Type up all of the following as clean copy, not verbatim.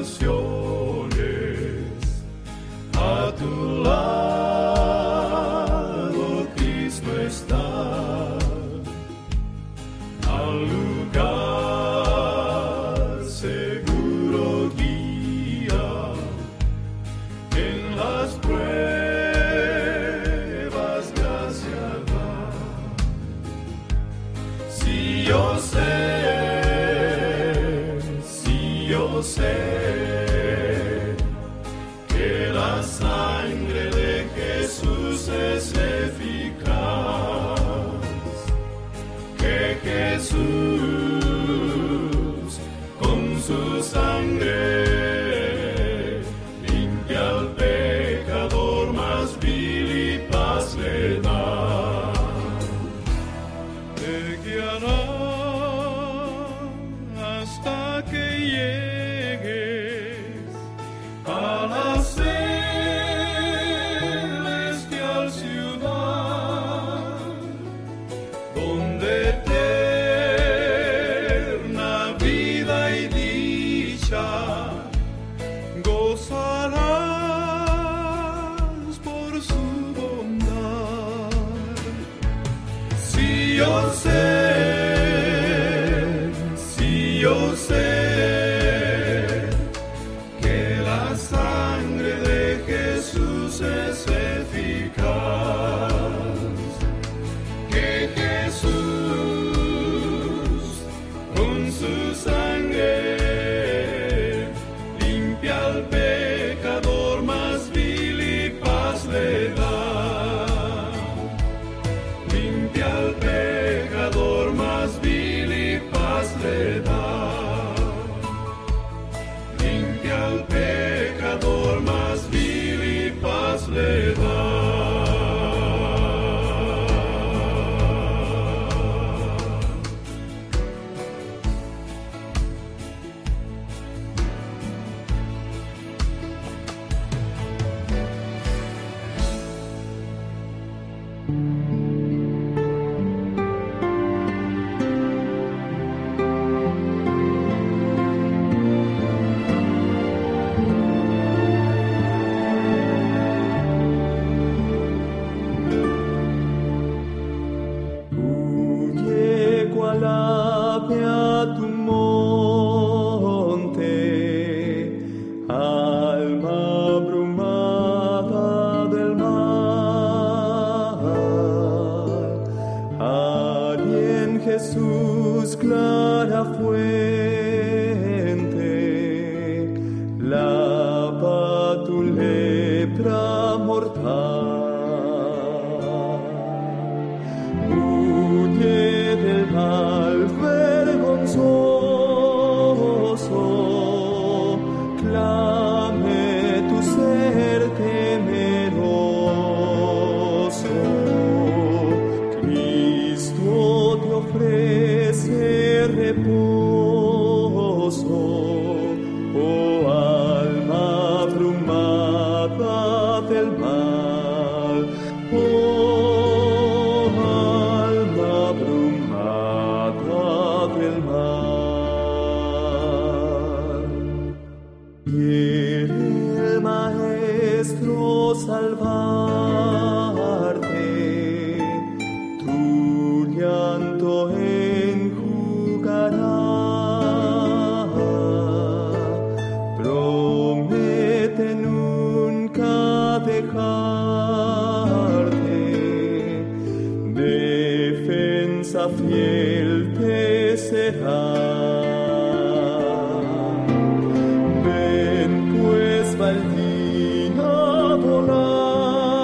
naciones. A tu lado Cristo está, al lugar seguro guía, en las pruebas gracia da. Si yo sé que la sangre de Jesús es eficaz, que Jesús con su sangre limpia al pecador, más vil y paz le da. Te guiará hasta que llegues a la celestial ciudad, donde eterna vida y dicha gozarás por su bondad. Si yo sé que la sangre de Jesús es eficaz, que Jesús con su sangre limpia al pecador, más vil y paz le da. Limpia al pecador, más vil y paz le da. Limpia al pecador, más vil y paz le da. Jesús, clara fuente, lava tu lepra mortal. Huye del mal vergonzoso, clame tu ser temeroso. Cristo te ofrece reposo, oh alma abrumada del mal, oh alma abrumada del mal. Quiere el Maestro salvarte, tu llanto enjugará. Promete nunca dejarte, defensa fiel te será. Ven pues, va el día volando,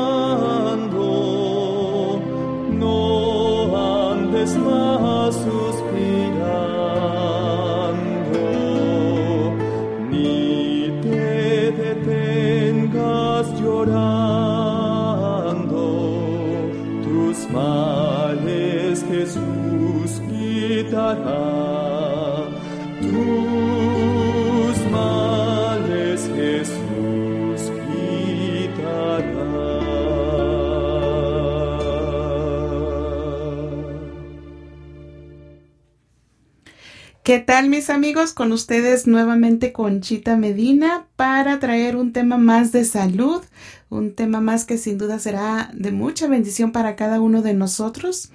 ¿Qué tal, mis amigos? Con ustedes nuevamente Conchita Medina para traer un tema más de salud, un tema más que sin duda será de mucha bendición para cada uno de nosotros.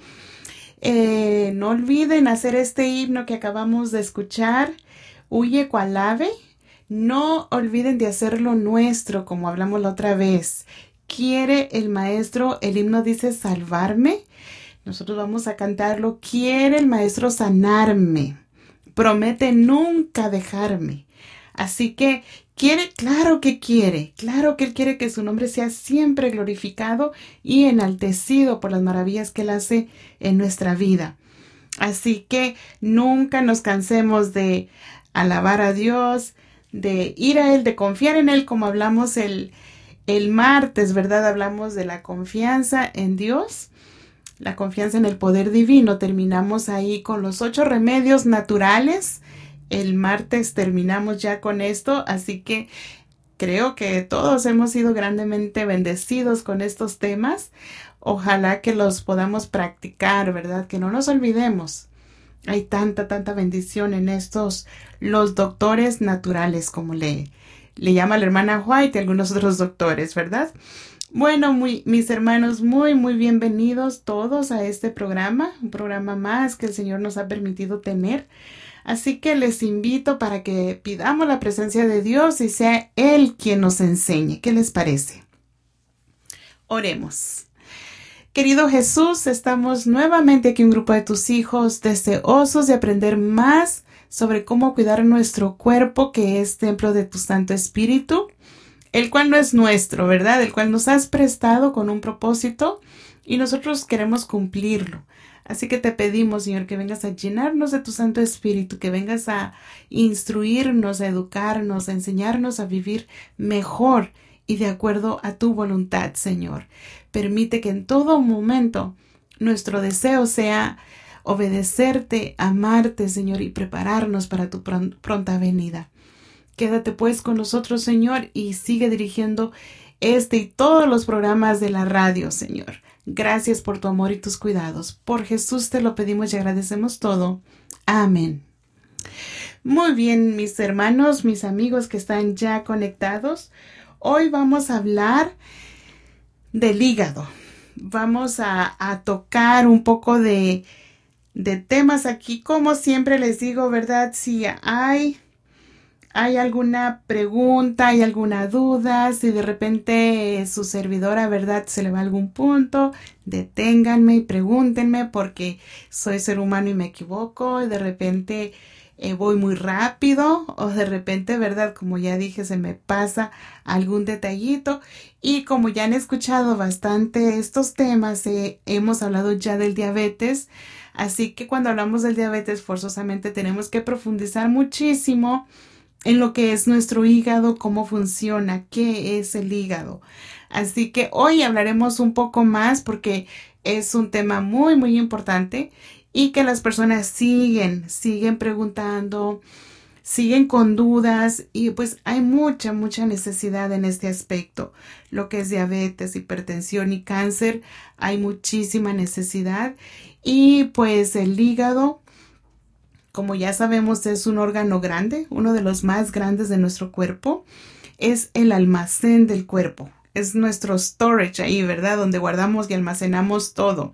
No olviden hacer este himno que acabamos de escuchar, Huye cual ave. No olviden de hacerlo nuestro, como hablamos la otra vez. Quiere el maestro, el himno dice salvarme. Nosotros vamos a cantarlo. Quiere el maestro sanarme. Promete nunca dejarme. Así que claro que Él quiere que su nombre sea siempre glorificado y enaltecido por las maravillas que Él hace en nuestra vida. Así que nunca nos cansemos de alabar a Dios, de ir a Él, de confiar en Él, como hablamos el martes, ¿verdad? Hablamos de la confianza en Dios. La confianza en el poder divino. Terminamos ahí con los 8 remedios naturales. El martes terminamos ya con esto, así que creo que todos hemos sido grandemente bendecidos con estos temas. Ojalá que los podamos practicar, ¿verdad? Que no nos olvidemos. Hay tanta bendición en estos, los doctores naturales, como le llama la hermana White y algunos otros doctores, ¿verdad? Bueno, mis hermanos, muy bienvenidos todos a este programa, un programa más que el Señor nos ha permitido tener. Así que les invito para que pidamos la presencia de Dios y sea Él quien nos enseñe. ¿Qué les parece? Oremos. Querido Jesús, estamos nuevamente aquí un grupo de tus hijos deseosos de aprender más sobre cómo cuidar nuestro cuerpo, que es templo de tu Santo Espíritu, el cual no es nuestro, ¿verdad? El cual nos has prestado con un propósito y nosotros queremos cumplirlo. Así que te pedimos, Señor, que vengas a llenarnos de tu Santo Espíritu, que vengas a instruirnos, a educarnos, a enseñarnos a vivir mejor y de acuerdo a tu voluntad, Señor. Permite que en todo momento nuestro deseo sea obedecerte, amarte, Señor, y prepararnos para tu pronta venida. Quédate pues con nosotros, Señor, y sigue dirigiendo este y todos los programas de la radio, Señor. Gracias por tu amor y tus cuidados. Por Jesús te lo pedimos y agradecemos todo. Amén. Muy bien, mis hermanos, mis amigos que están ya conectados. Hoy vamos a hablar del hígado. Vamos a tocar un poco de temas aquí. Como siempre les digo, ¿verdad? Si hay alguna pregunta, hay alguna duda, si de repente su servidora, ¿verdad?, se le va algún punto, deténganme y pregúntenme porque soy ser humano y me equivoco y de repente voy muy rápido o de repente, ¿verdad?, como ya dije, se me pasa algún detallito. Y como ya han escuchado bastante estos temas, hemos hablado ya del diabetes, así que cuando hablamos del diabetes forzosamente tenemos que profundizar muchísimo en lo que es nuestro hígado, cómo funciona, qué es el hígado. Así que hoy hablaremos un poco más porque es un tema muy importante y que las personas siguen preguntando, siguen con dudas y pues hay mucha necesidad en este aspecto. Lo que es diabetes, hipertensión y cáncer, hay muchísima necesidad y pues el hígado, como ya sabemos, es un órgano grande, uno de los más grandes de nuestro cuerpo. Es el almacén del cuerpo. Es nuestro storage ahí, ¿verdad? Donde guardamos y almacenamos todo.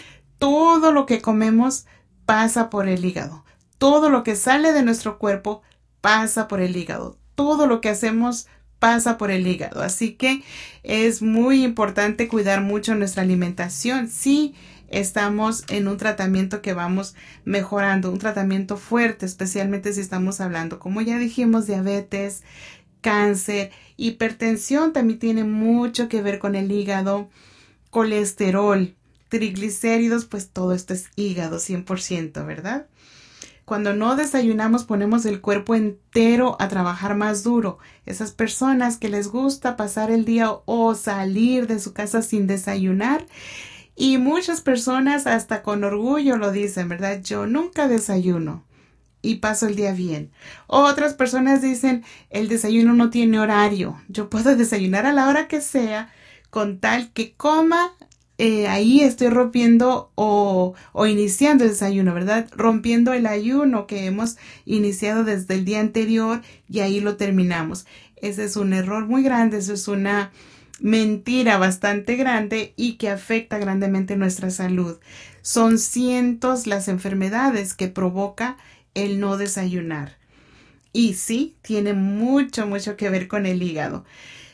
Todo lo que comemos pasa por el hígado. Todo lo que sale de nuestro cuerpo pasa por el hígado. Todo lo que hacemos pasa por el hígado. Así que es muy importante cuidar mucho nuestra alimentación. Sí, estamos en un tratamiento que vamos mejorando, un tratamiento fuerte, especialmente si estamos hablando, como ya dijimos, diabetes, cáncer, hipertensión también tiene mucho que ver con el hígado, colesterol, triglicéridos, pues todo esto es hígado 100%, ¿verdad? Cuando no desayunamos ponemos el cuerpo entero a trabajar más duro. Esas personas que les gusta pasar el día o salir de su casa sin desayunar, y muchas personas hasta con orgullo lo dicen, ¿verdad? Yo nunca desayuno y paso el día bien. Otras personas dicen, el desayuno no tiene horario. Yo puedo desayunar a la hora que sea con tal que coma ahí estoy rompiendo o iniciando el desayuno, ¿verdad? Rompiendo el ayuno que hemos iniciado desde el día anterior y ahí lo terminamos. Ese es un error muy grande, eso es una mentira bastante grande y que afecta grandemente nuestra salud. Son cientos las enfermedades que provoca el no desayunar. Y sí, tiene mucho que ver con el hígado.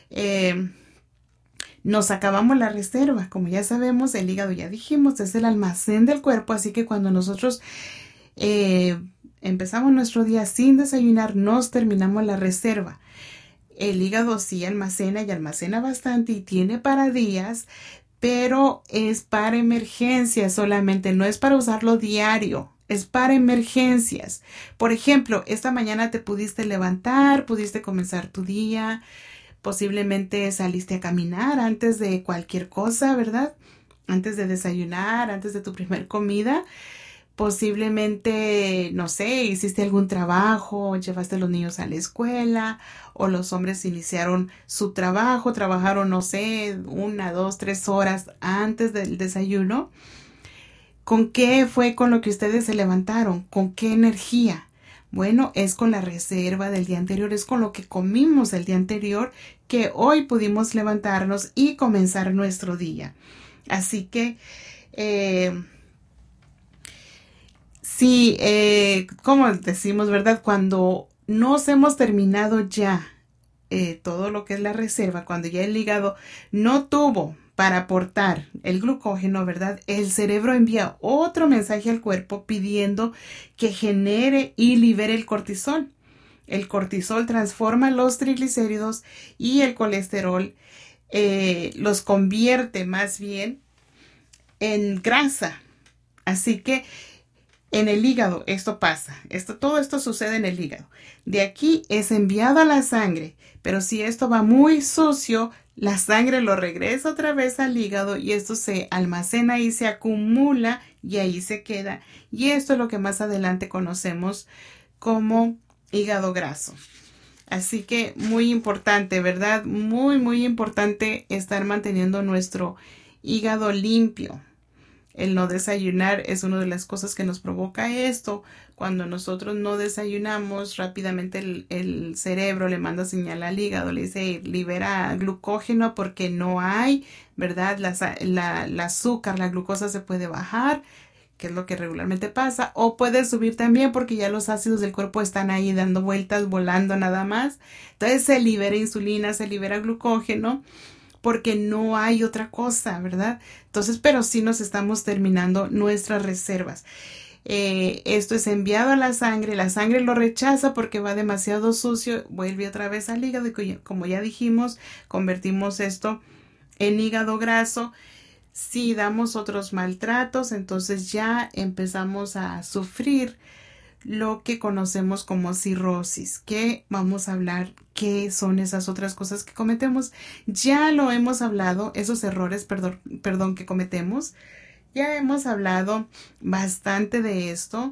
Nos acabamos la reserva. Como ya sabemos, el hígado, ya dijimos, es el almacén del cuerpo. Así que cuando nosotros empezamos nuestro día sin desayunar, nos terminamos la reserva. El hígado sí almacena y almacena bastante y tiene para días, pero es para emergencias solamente, no es para usarlo diario. Es para emergencias. Por ejemplo, esta mañana te pudiste levantar, pudiste comenzar tu día, posiblemente saliste a caminar antes de cualquier cosa, ¿verdad? Antes de desayunar, antes de tu primer comida. Posiblemente, no sé, hiciste algún trabajo, llevaste a los niños a la escuela o los hombres iniciaron su trabajo, trabajaron, no sé, 1, 2, 3 horas antes del desayuno. ¿Con qué fue con lo que ustedes se levantaron? ¿Con qué energía? Bueno, es con la reserva del día anterior, es con lo que comimos el día anterior que hoy pudimos levantarnos y comenzar nuestro día. Así que, sí, como decimos, ¿verdad? Cuando nos hemos terminado ya todo lo que es la reserva, cuando ya el hígado no tuvo para aportar el glucógeno, ¿verdad? El cerebro envía otro mensaje al cuerpo pidiendo que genere y libere el cortisol. El cortisol transforma los triglicéridos y el colesterol, los convierte más bien en grasa. Así que en el hígado esto pasa. Todo esto sucede en el hígado. De aquí es enviado a la sangre. Pero si esto va muy sucio, la sangre lo regresa otra vez al hígado y esto se almacena y se acumula y ahí se queda. Y esto es lo que más adelante conocemos como hígado graso. Así que muy importante, ¿verdad? Muy importante estar manteniendo nuestro hígado limpio. El no desayunar es una de las cosas que nos provoca esto. Cuando nosotros no desayunamos, rápidamente el cerebro le manda señal al hígado, le dice libera glucógeno porque no hay, ¿verdad? La azúcar, la glucosa se puede bajar, que es lo que regularmente pasa, o puede subir también porque ya los ácidos del cuerpo están ahí dando vueltas, volando nada más. Entonces se libera insulina, se libera glucógeno, porque no hay otra cosa, ¿verdad? Entonces, pero sí nos estamos terminando nuestras reservas. Esto es enviado a la sangre lo rechaza porque va demasiado sucio, vuelve otra vez al hígado y como ya dijimos, convertimos esto en hígado graso. Si damos otros maltratos, entonces ya empezamos a sufrir lo que conocemos como cirrosis, que vamos a hablar qué son esas otras cosas que cometemos. Ya lo hemos hablado, esos errores, perdón, que cometemos. Ya hemos hablado bastante de esto.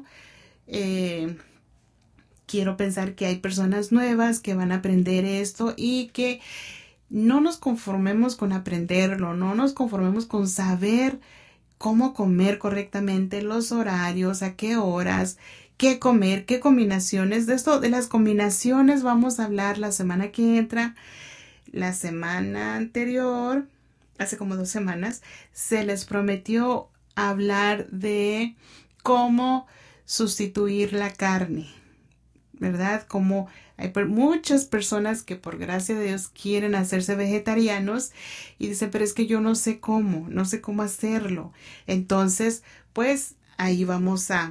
Quiero pensar que hay personas nuevas que van a aprender esto y que no nos conformemos con aprenderlo, no nos conformemos con saber cómo comer correctamente, los horarios, a qué horas, qué comer, qué combinaciones. De las combinaciones vamos a hablar la semana que entra. La semana anterior, hace como 2 semanas, se les prometió hablar de cómo sustituir la carne, ¿verdad? Como hay muchas personas que por gracia de Dios quieren hacerse vegetarianos y dicen, pero es que yo no sé cómo hacerlo. Entonces, pues ahí vamos a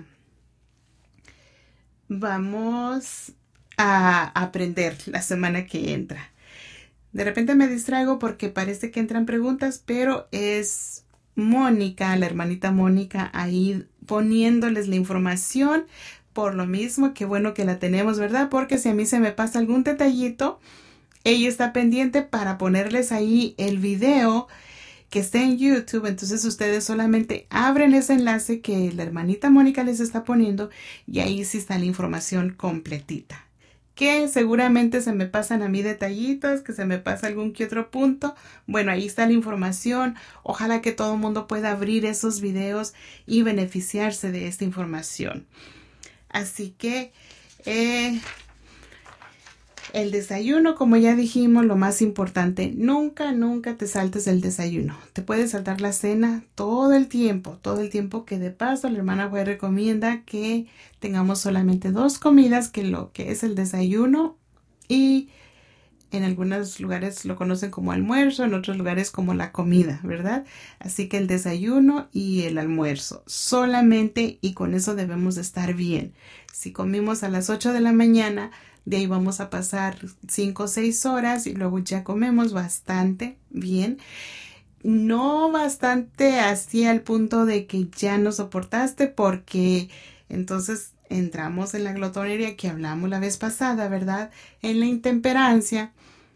aprender la semana que entra. De repente me distraigo porque parece que entran preguntas, pero es Mónica, la hermanita Mónica, ahí poniéndoles la información. Por lo mismo, qué bueno que la tenemos, ¿verdad? Porque si a mí se me pasa algún detallito, ella está pendiente para ponerles ahí el video que está en YouTube. Entonces ustedes solamente abren ese enlace que la hermanita Mónica les está poniendo y ahí sí está la información completita. que seguramente se me pasan a mí detallitos, que se me pasa algún que otro punto. Bueno, ahí está la información. Ojalá que todo el mundo pueda abrir esos videos y beneficiarse de esta información. Así que el desayuno, como ya dijimos, lo más importante, nunca te saltes el desayuno. Te puedes saltar la cena todo el tiempo que de paso la hermana White recomienda que tengamos solamente 2 comidas, que lo que es el desayuno, y en algunos lugares lo conocen como almuerzo, en otros lugares como la comida, ¿verdad? Así que el desayuno y el almuerzo solamente, y con eso debemos de estar bien. Si comimos a las 8 de la mañana, de ahí vamos a pasar 5 o 6 horas y luego ya comemos bastante bien. No bastante así al punto de que ya no soportaste, porque entonces entramos en la glotonería que hablamos la vez pasada, ¿verdad? En la intemperancia.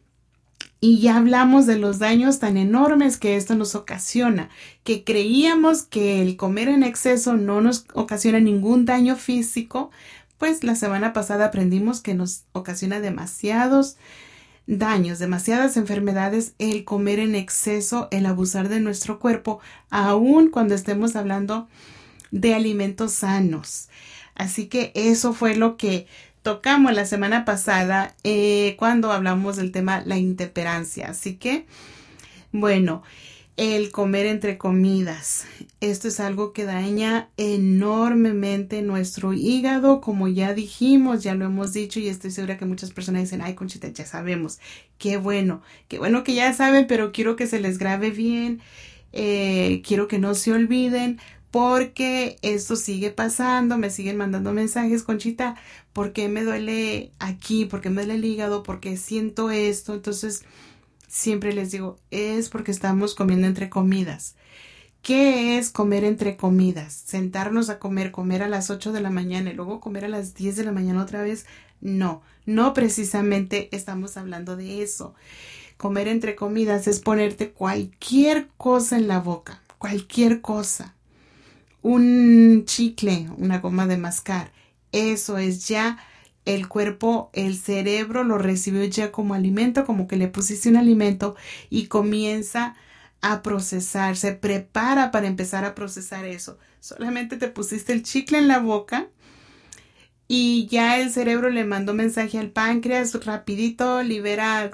Y ya hablamos de los daños tan enormes que esto nos ocasiona, que creíamos que el comer en exceso no nos ocasiona ningún daño físico. Pues la semana pasada aprendimos que nos ocasiona demasiados daños, demasiadas enfermedades el comer en exceso, el abusar de nuestro cuerpo, aun cuando estemos hablando de alimentos sanos. Así que eso fue lo que tocamos la semana pasada cuando hablamos del tema la intemperancia. Así que, bueno, el comer entre comidas. Esto es algo que daña enormemente nuestro hígado, como ya dijimos, ya lo hemos dicho, y estoy segura que muchas personas dicen, ay, Conchita, ya sabemos. Qué bueno que ya saben, pero quiero que se les grabe bien, quiero que no se olviden, porque esto sigue pasando, me siguen mandando mensajes, Conchita, ¿por qué me duele aquí? ¿Por qué me duele el hígado? ¿Por qué siento esto? Entonces, siempre les digo, es porque estamos comiendo entre comidas. ¿Qué es comer entre comidas? Sentarnos a comer a las 8 de la mañana y luego comer a las 10 de la mañana otra vez. No precisamente estamos hablando de eso. Comer entre comidas es ponerte cualquier cosa en la boca, cualquier cosa. Un chicle, una goma de mascar. Eso es ya el cuerpo, el cerebro lo recibió ya como alimento, como que le pusiste un alimento y comienza a procesar, se prepara para empezar a procesar eso. Solamente te pusiste el chicle en la boca y ya el cerebro le mandó mensaje al páncreas, rapidito libera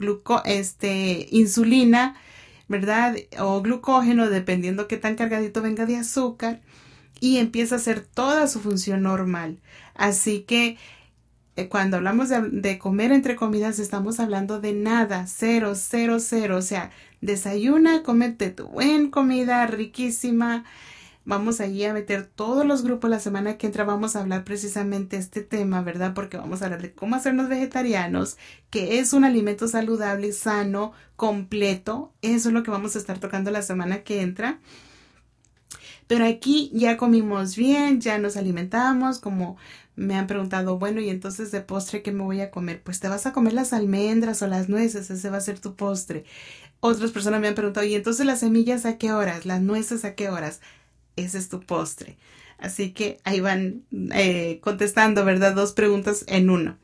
insulina, ¿verdad? O glucógeno, dependiendo qué tan cargadito venga de azúcar, y empieza a hacer toda su función normal. Así que cuando hablamos de comer entre comidas, estamos hablando de nada, 0, 0, 0. O sea, desayuna, cómete tu buena comida riquísima. Vamos allí a meter todos los grupos. La semana que entra vamos a hablar precisamente este tema, ¿verdad? Porque vamos a hablar de cómo hacernos vegetarianos, que es un alimento saludable, sano, completo. Eso es lo que vamos a estar tocando la semana que entra. Pero aquí ya comimos bien, ya nos alimentamos, como me han preguntado, bueno, y entonces de postre, ¿qué me voy a comer? Pues te vas a comer las almendras o las nueces, ese va a ser tu postre. Otras personas me han preguntado, ¿y entonces las semillas a qué horas? ¿Las nueces a qué horas? Ese es tu postre. Así que ahí van contestando, ¿verdad? 2 preguntas en una.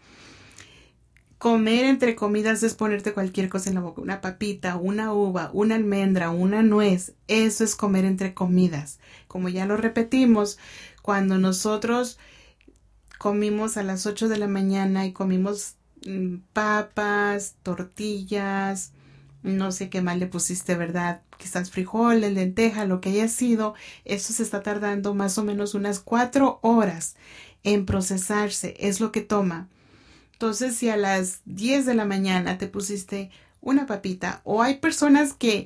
Comer entre comidas es ponerte cualquier cosa en la boca, una papita, una uva, una almendra, una nuez. Eso es comer entre comidas. Como ya lo repetimos, cuando nosotros comimos a las 8 de la mañana y comimos papas, tortillas, no sé qué más le pusiste, ¿verdad? Quizás frijoles, lenteja, lo que haya sido, eso se está tardando más o menos unas 4 horas en procesarse, es lo que toma. Entonces, si a las 10 de la mañana te pusiste una papita, o hay personas que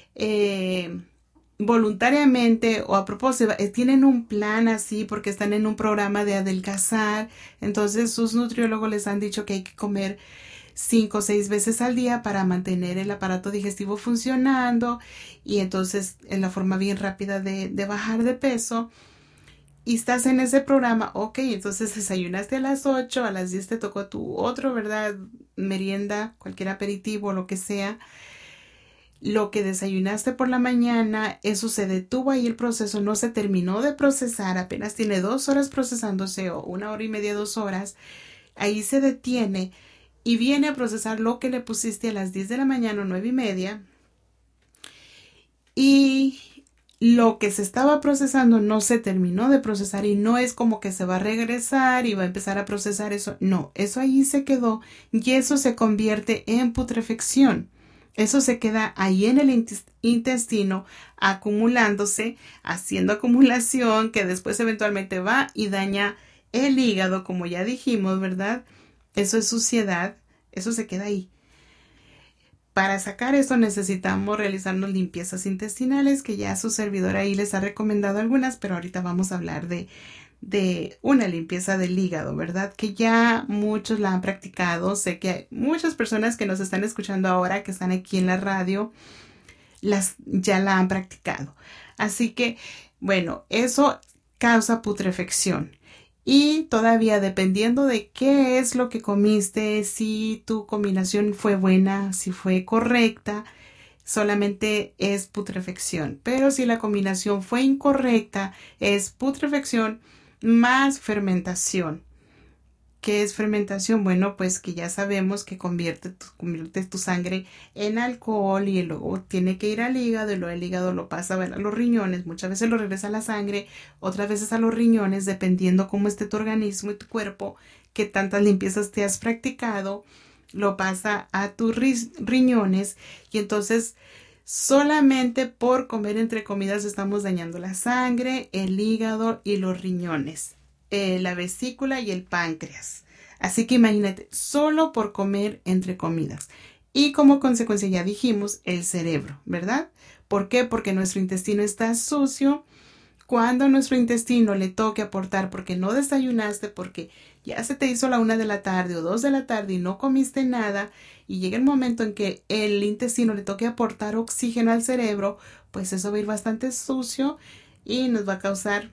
voluntariamente o a propósito tienen un plan así porque están en un programa de adelgazar, entonces sus nutriólogos les han dicho que hay que comer 5 o 6 veces al día para mantener el aparato digestivo funcionando, y entonces es la forma bien rápida de bajar de peso. Y estás en ese programa, ok, entonces desayunaste a las 8, a las 10 te tocó tu otro, ¿verdad? Merienda, cualquier aperitivo, lo que sea. Lo que desayunaste por la mañana, eso se detuvo ahí el proceso, no se terminó de procesar, apenas tiene 2 horas procesándose, o 1 hora y media, 2 horas. Ahí se detiene y viene a procesar lo que le pusiste a las 10 de la mañana o 9:30, y lo que se estaba procesando no se terminó de procesar y no es como que se va a regresar y va a empezar a procesar eso. No, eso ahí se quedó y eso se convierte en putrefacción. Eso se queda ahí en el intestino acumulándose, haciendo acumulación que después eventualmente va y daña el hígado, como ya dijimos, ¿verdad? Eso es suciedad, eso se queda ahí. Para sacar esto necesitamos realizarnos limpiezas intestinales, que ya su servidor ahí les ha recomendado algunas, pero ahorita vamos a hablar de una limpieza del hígado, ¿verdad? Que ya muchos la han practicado. Sé que hay muchas personas que nos están escuchando ahora, que están aquí en la radio, ya la han practicado. Así que, bueno, eso causa putrefacción. Y todavía dependiendo de qué es lo que comiste, si tu combinación fue buena, si fue correcta, solamente es putrefacción. Pero si la combinación fue incorrecta, es putrefacción más fermentación. ¿Qué es fermentación? Bueno, pues que ya sabemos que convierte tu sangre en alcohol y luego tiene que ir al hígado y luego el hígado lo pasa a los riñones. Muchas veces lo regresa a la sangre, otras veces a los riñones, dependiendo cómo esté tu organismo y tu cuerpo, qué tantas limpiezas te has practicado, lo pasa a tus riñones y entonces solamente por comer entre comidas estamos dañando la sangre, el hígado y los riñones. La vesícula y el páncreas. Así que imagínate, solo por comer entre comidas. Y como consecuencia ya dijimos, el cerebro, ¿verdad? ¿Por qué? Porque nuestro intestino está sucio. Cuando nuestro intestino le toque aportar porque no desayunaste, porque ya se te hizo la 1 de la tarde o 2 de la tarde y no comiste nada, y llega el momento en que el intestino le toque aportar oxígeno al cerebro, pues eso va a ir bastante sucio y nos va a causar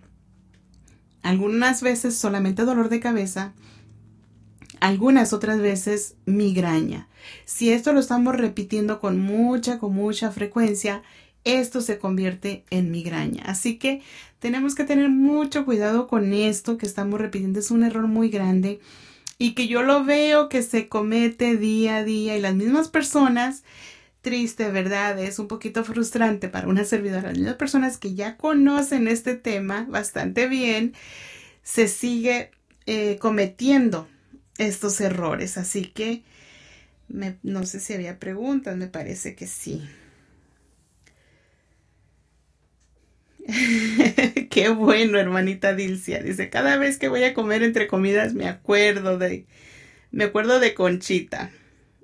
algunas veces solamente dolor de cabeza, algunas otras veces migraña. Si esto lo estamos repitiendo con mucha frecuencia, esto se convierte en migraña. Así que tenemos que tener mucho cuidado con esto que estamos repitiendo. Es un error muy grande y que yo lo veo que se comete día a día y las mismas personas. Triste, ¿verdad? Es un poquito frustrante para una servidora. Las personas que ya conocen este tema bastante bien, se sigue cometiendo estos errores. Así que no sé si había preguntas, me parece que sí. Qué bueno, hermanita Dilcia. Dice, cada vez que voy a comer entre comidas me acuerdo de Conchita.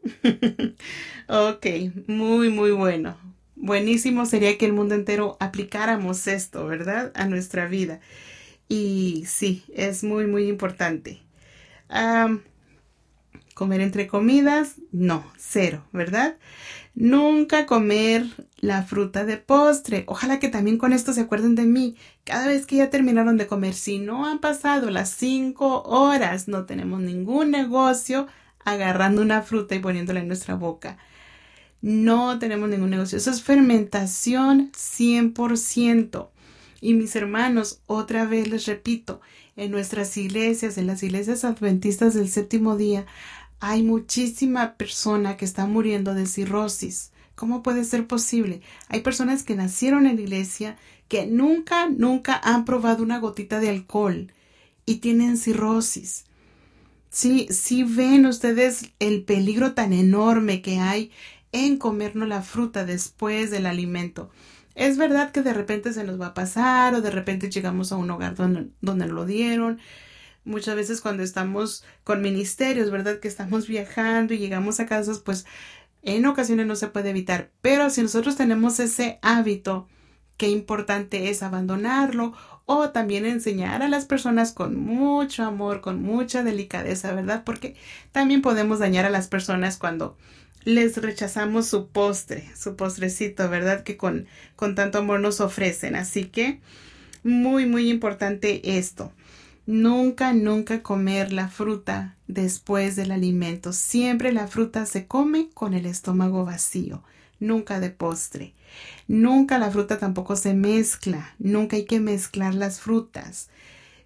Ok, muy bueno. Buenísimo sería que el mundo entero aplicáramos esto, ¿verdad? A nuestra vida. Y sí, es muy importante. Comer entre comidas, no, 0, ¿verdad? Nunca comer la fruta de postre. Ojalá que también con esto se acuerden de mí. Cada vez que ya terminaron de comer, si no han pasado las 5 horas, no tenemos ningún negocio agarrando una fruta y poniéndola en nuestra boca. No tenemos ningún negocio. Eso es fermentación 100%. Y mis hermanos, otra vez les repito, en nuestras iglesias, en las iglesias adventistas del séptimo día, hay muchísima persona que está muriendo de cirrosis. ¿Cómo puede ser posible? Hay personas que nacieron en la iglesia que nunca han probado una gotita de alcohol y tienen cirrosis. Sí ven ustedes el peligro tan enorme que hay en comernos la fruta después del alimento. Es verdad que de repente se nos va a pasar o de repente llegamos a un hogar donde lo dieron. Muchas veces cuando estamos con ministerios, ¿verdad? Que estamos viajando y llegamos a casas, pues en ocasiones no se puede evitar. Pero si nosotros tenemos ese hábito, qué importante es abandonarlo o también enseñar a las personas con mucho amor, con mucha delicadeza, ¿verdad? Porque también podemos dañar a las personas cuando les rechazamos su postrecito, ¿verdad? Que con tanto amor nos ofrecen. Así que muy importante esto. Nunca comer la fruta después del alimento. Siempre la fruta se come con el estómago vacío. Nunca de postre. Nunca la fruta tampoco se mezcla. Nunca hay que mezclar las frutas.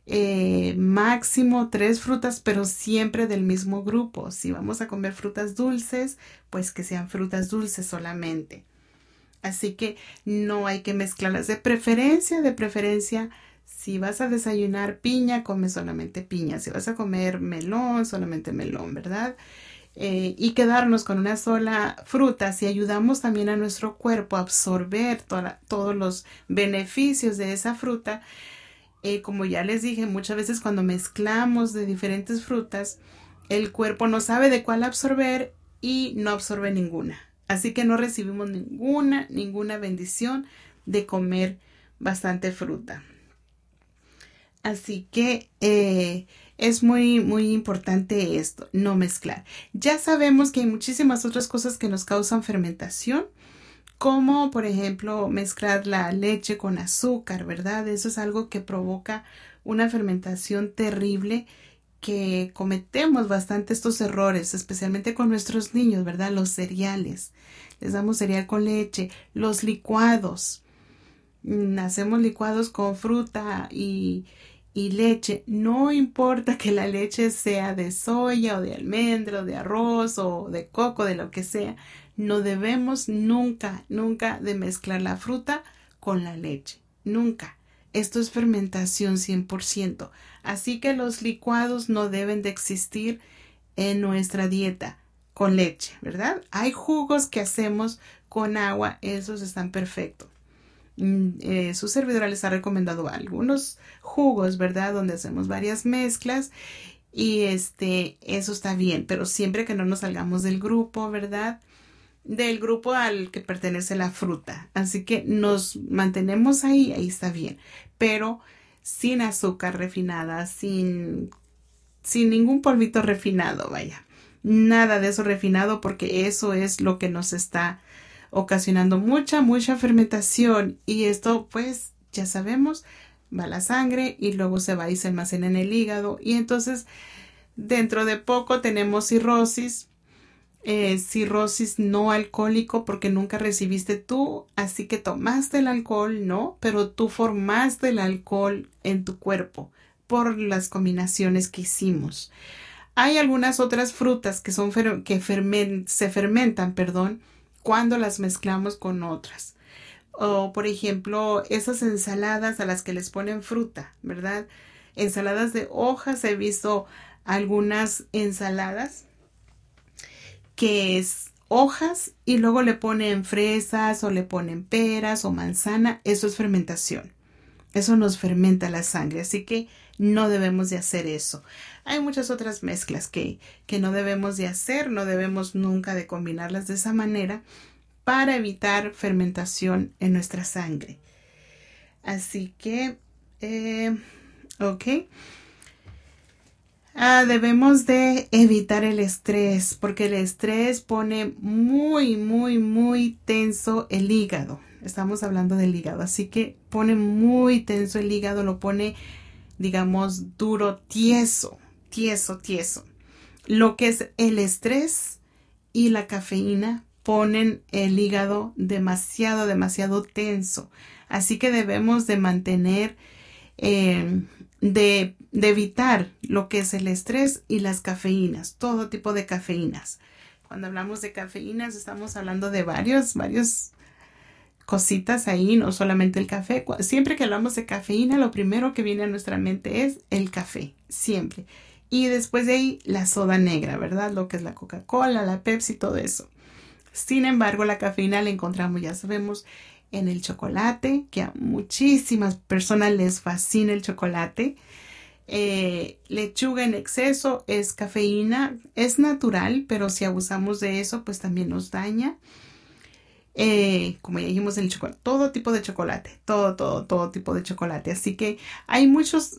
máximo 3 frutas, pero siempre del mismo grupo. Si vamos a comer frutas dulces, pues que sean frutas dulces solamente. Así que no hay que mezclarlas. De preferencia, si vas a desayunar piña, come solamente piña. Si vas a comer melón, solamente melón, ¿verdad? Y quedarnos con una sola fruta, si ayudamos también a nuestro cuerpo a absorber todos los beneficios de esa fruta. Como ya les dije, muchas veces cuando mezclamos de diferentes frutas, el cuerpo no sabe de cuál absorber y no absorbe ninguna. Así que no recibimos ninguna bendición de comer bastante fruta. Así que es muy, muy importante esto, no mezclar. Ya sabemos que hay muchísimas otras cosas que nos causan fermentación, como por ejemplo mezclar la leche con azúcar, ¿verdad? Eso es algo que provoca una fermentación terrible, que cometemos bastante estos errores, especialmente con nuestros niños, ¿verdad? Los cereales. Les damos cereal con leche, los licuados. Hacemos licuados con fruta y leche. No importa que la leche sea de soya o de almendra o de arroz o de coco, de lo que sea. No debemos nunca de mezclar la fruta con la leche. Nunca. Esto es fermentación 100%. Así que los licuados no deben de existir en nuestra dieta con leche, ¿verdad? Hay jugos que hacemos con agua. Esos están perfectos. Su servidora les ha recomendado algunos jugos, ¿verdad? Donde hacemos varias mezclas y eso está bien, pero siempre que no nos salgamos del grupo, ¿verdad? Del grupo al que pertenece la fruta. Así que nos mantenemos ahí está bien, pero sin azúcar refinada, sin ningún polvito refinado, vaya. Nada de eso refinado, porque eso es lo que nos está ocasionando mucha fermentación, y esto pues ya sabemos, va a la sangre y luego se va y se almacena en el hígado, y entonces dentro de poco tenemos cirrosis no alcohólico, porque nunca recibiste tú, así que tomaste el alcohol, no, pero tú formaste el alcohol en tu cuerpo por las combinaciones que hicimos. Hay algunas otras frutas que se fermentan, cuando las mezclamos con otras. O, por ejemplo, esas ensaladas a las que les ponen fruta, ¿verdad? Ensaladas de hojas. He visto algunas ensaladas que es hojas y luego le ponen fresas o le ponen peras o manzana. Eso es fermentación. Eso nos fermenta la sangre, así que no debemos de hacer eso. Hay muchas otras mezclas que no debemos de hacer, no debemos nunca de combinarlas de esa manera para evitar fermentación en nuestra sangre. Así que, ok. Debemos de evitar el estrés, porque el estrés pone muy tenso el hígado. Estamos hablando del hígado, así que pone muy tenso el hígado, lo pone, digamos, duro, tieso. Lo que es el estrés y la cafeína ponen el hígado demasiado tenso. Así que debemos de mantener, de evitar lo que es el estrés y las cafeínas, todo tipo de cafeínas. Cuando hablamos de cafeínas estamos hablando de varios cositas ahí, no solamente el café. Siempre que hablamos de cafeína, lo primero que viene a nuestra mente es el café, siempre. Y después de ahí, la soda negra, ¿verdad? Lo que es la Coca-Cola, la Pepsi, todo eso. Sin embargo, la cafeína la encontramos, ya sabemos, en el chocolate, que a muchísimas personas les fascina el chocolate. Lechuga en exceso es cafeína, es natural, pero si abusamos de eso, pues también nos daña. Como ya dijimos, el chocolate, todo tipo de chocolate, todo tipo de chocolate. Así que hay muchos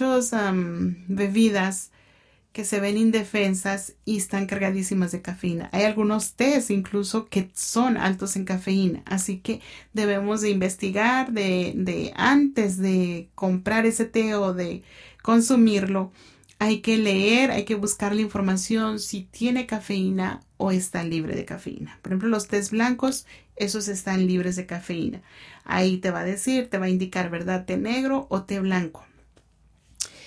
bebidas que se ven indefensas y están cargadísimas de cafeína. Hay algunos tés incluso que son altos en cafeína. Así que debemos de investigar de antes de comprar ese té o de consumirlo. Hay que leer, hay que buscar la información si tiene cafeína o está libre de cafeína. Por ejemplo, los tés blancos, esos están libres de cafeína. Ahí te va a indicar, ¿verdad? Té negro o té blanco.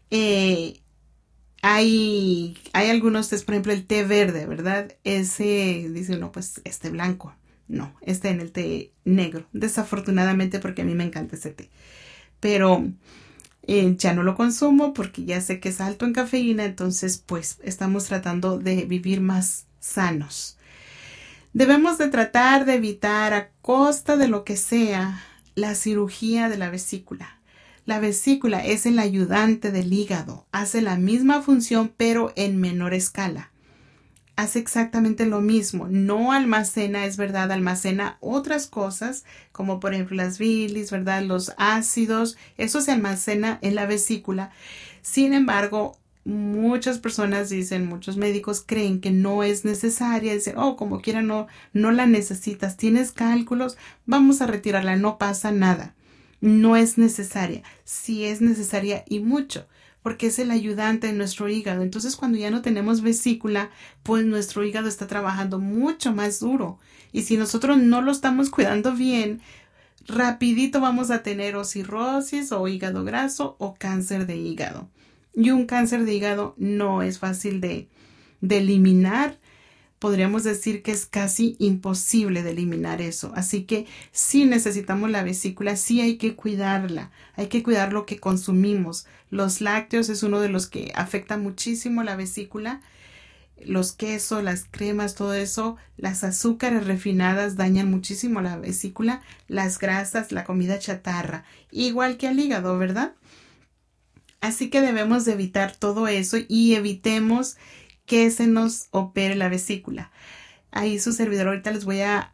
Hay algunos tés, por ejemplo, el té verde, ¿verdad? Ese, dice uno, pues este blanco. No, este en el té negro. Desafortunadamente, porque a mí me encanta ese té. Pero ya no lo consumo porque ya sé que es alto en cafeína, entonces pues estamos tratando de vivir más sanos. Debemos de tratar de evitar a costa de lo que sea la cirugía de la vesícula. La vesícula es el ayudante del hígado, hace la misma función pero en menor escala. Hace exactamente lo mismo, no almacena, es verdad, almacena otras cosas, como por ejemplo las bilis, ¿verdad? Los ácidos, eso se almacena en la vesícula. Sin embargo, muchas personas dicen, muchos médicos creen que no es necesaria, dicen, oh, como quiera no la necesitas, tienes cálculos, vamos a retirarla, no pasa nada. No es necesaria, sí es necesaria y mucho, porque es el ayudante de nuestro hígado. Entonces, cuando ya no tenemos vesícula, pues nuestro hígado está trabajando mucho más duro. Y si nosotros no lo estamos cuidando bien, rapidito vamos a tener o cirrosis o hígado graso o cáncer de hígado. Y un cáncer de hígado no es fácil de eliminar. Podríamos decir que es casi imposible de eliminar eso. Así que sí necesitamos la vesícula, sí hay que cuidarla. Hay que cuidar lo que consumimos. Los lácteos es uno de los que afecta muchísimo la vesícula. Los quesos, las cremas, todo eso, las azúcares refinadas dañan muchísimo la vesícula. Las grasas, la comida chatarra, igual que al hígado, ¿verdad? Así que debemos de evitar todo eso y evitemos que se nos opere la vesícula. Ahí su servidor ahorita les voy a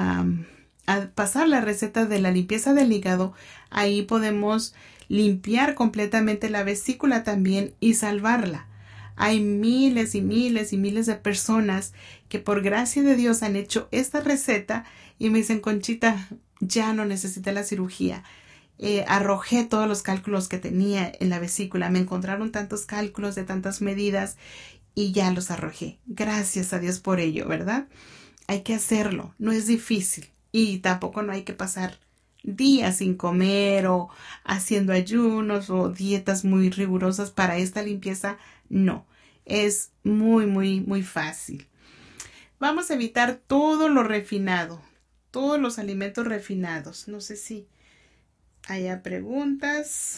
pasar la receta de la limpieza del hígado. Ahí podemos limpiar completamente la vesícula también y salvarla. Hay miles y miles y miles de personas que por gracia de Dios han hecho esta receta y me dicen, Conchita, ya no necesité la cirugía. Arrojé todos los cálculos que tenía en la vesícula. Me encontraron tantos cálculos de tantas medidas y ya los arrojé. Gracias a Dios por ello, ¿verdad? Hay que hacerlo. No es difícil. Y tampoco no hay que pasar días sin comer o haciendo ayunos o dietas muy rigurosas para esta limpieza. No. Es muy, muy, muy fácil. Vamos a evitar todo lo refinado. Todos los alimentos refinados. No sé si haya preguntas.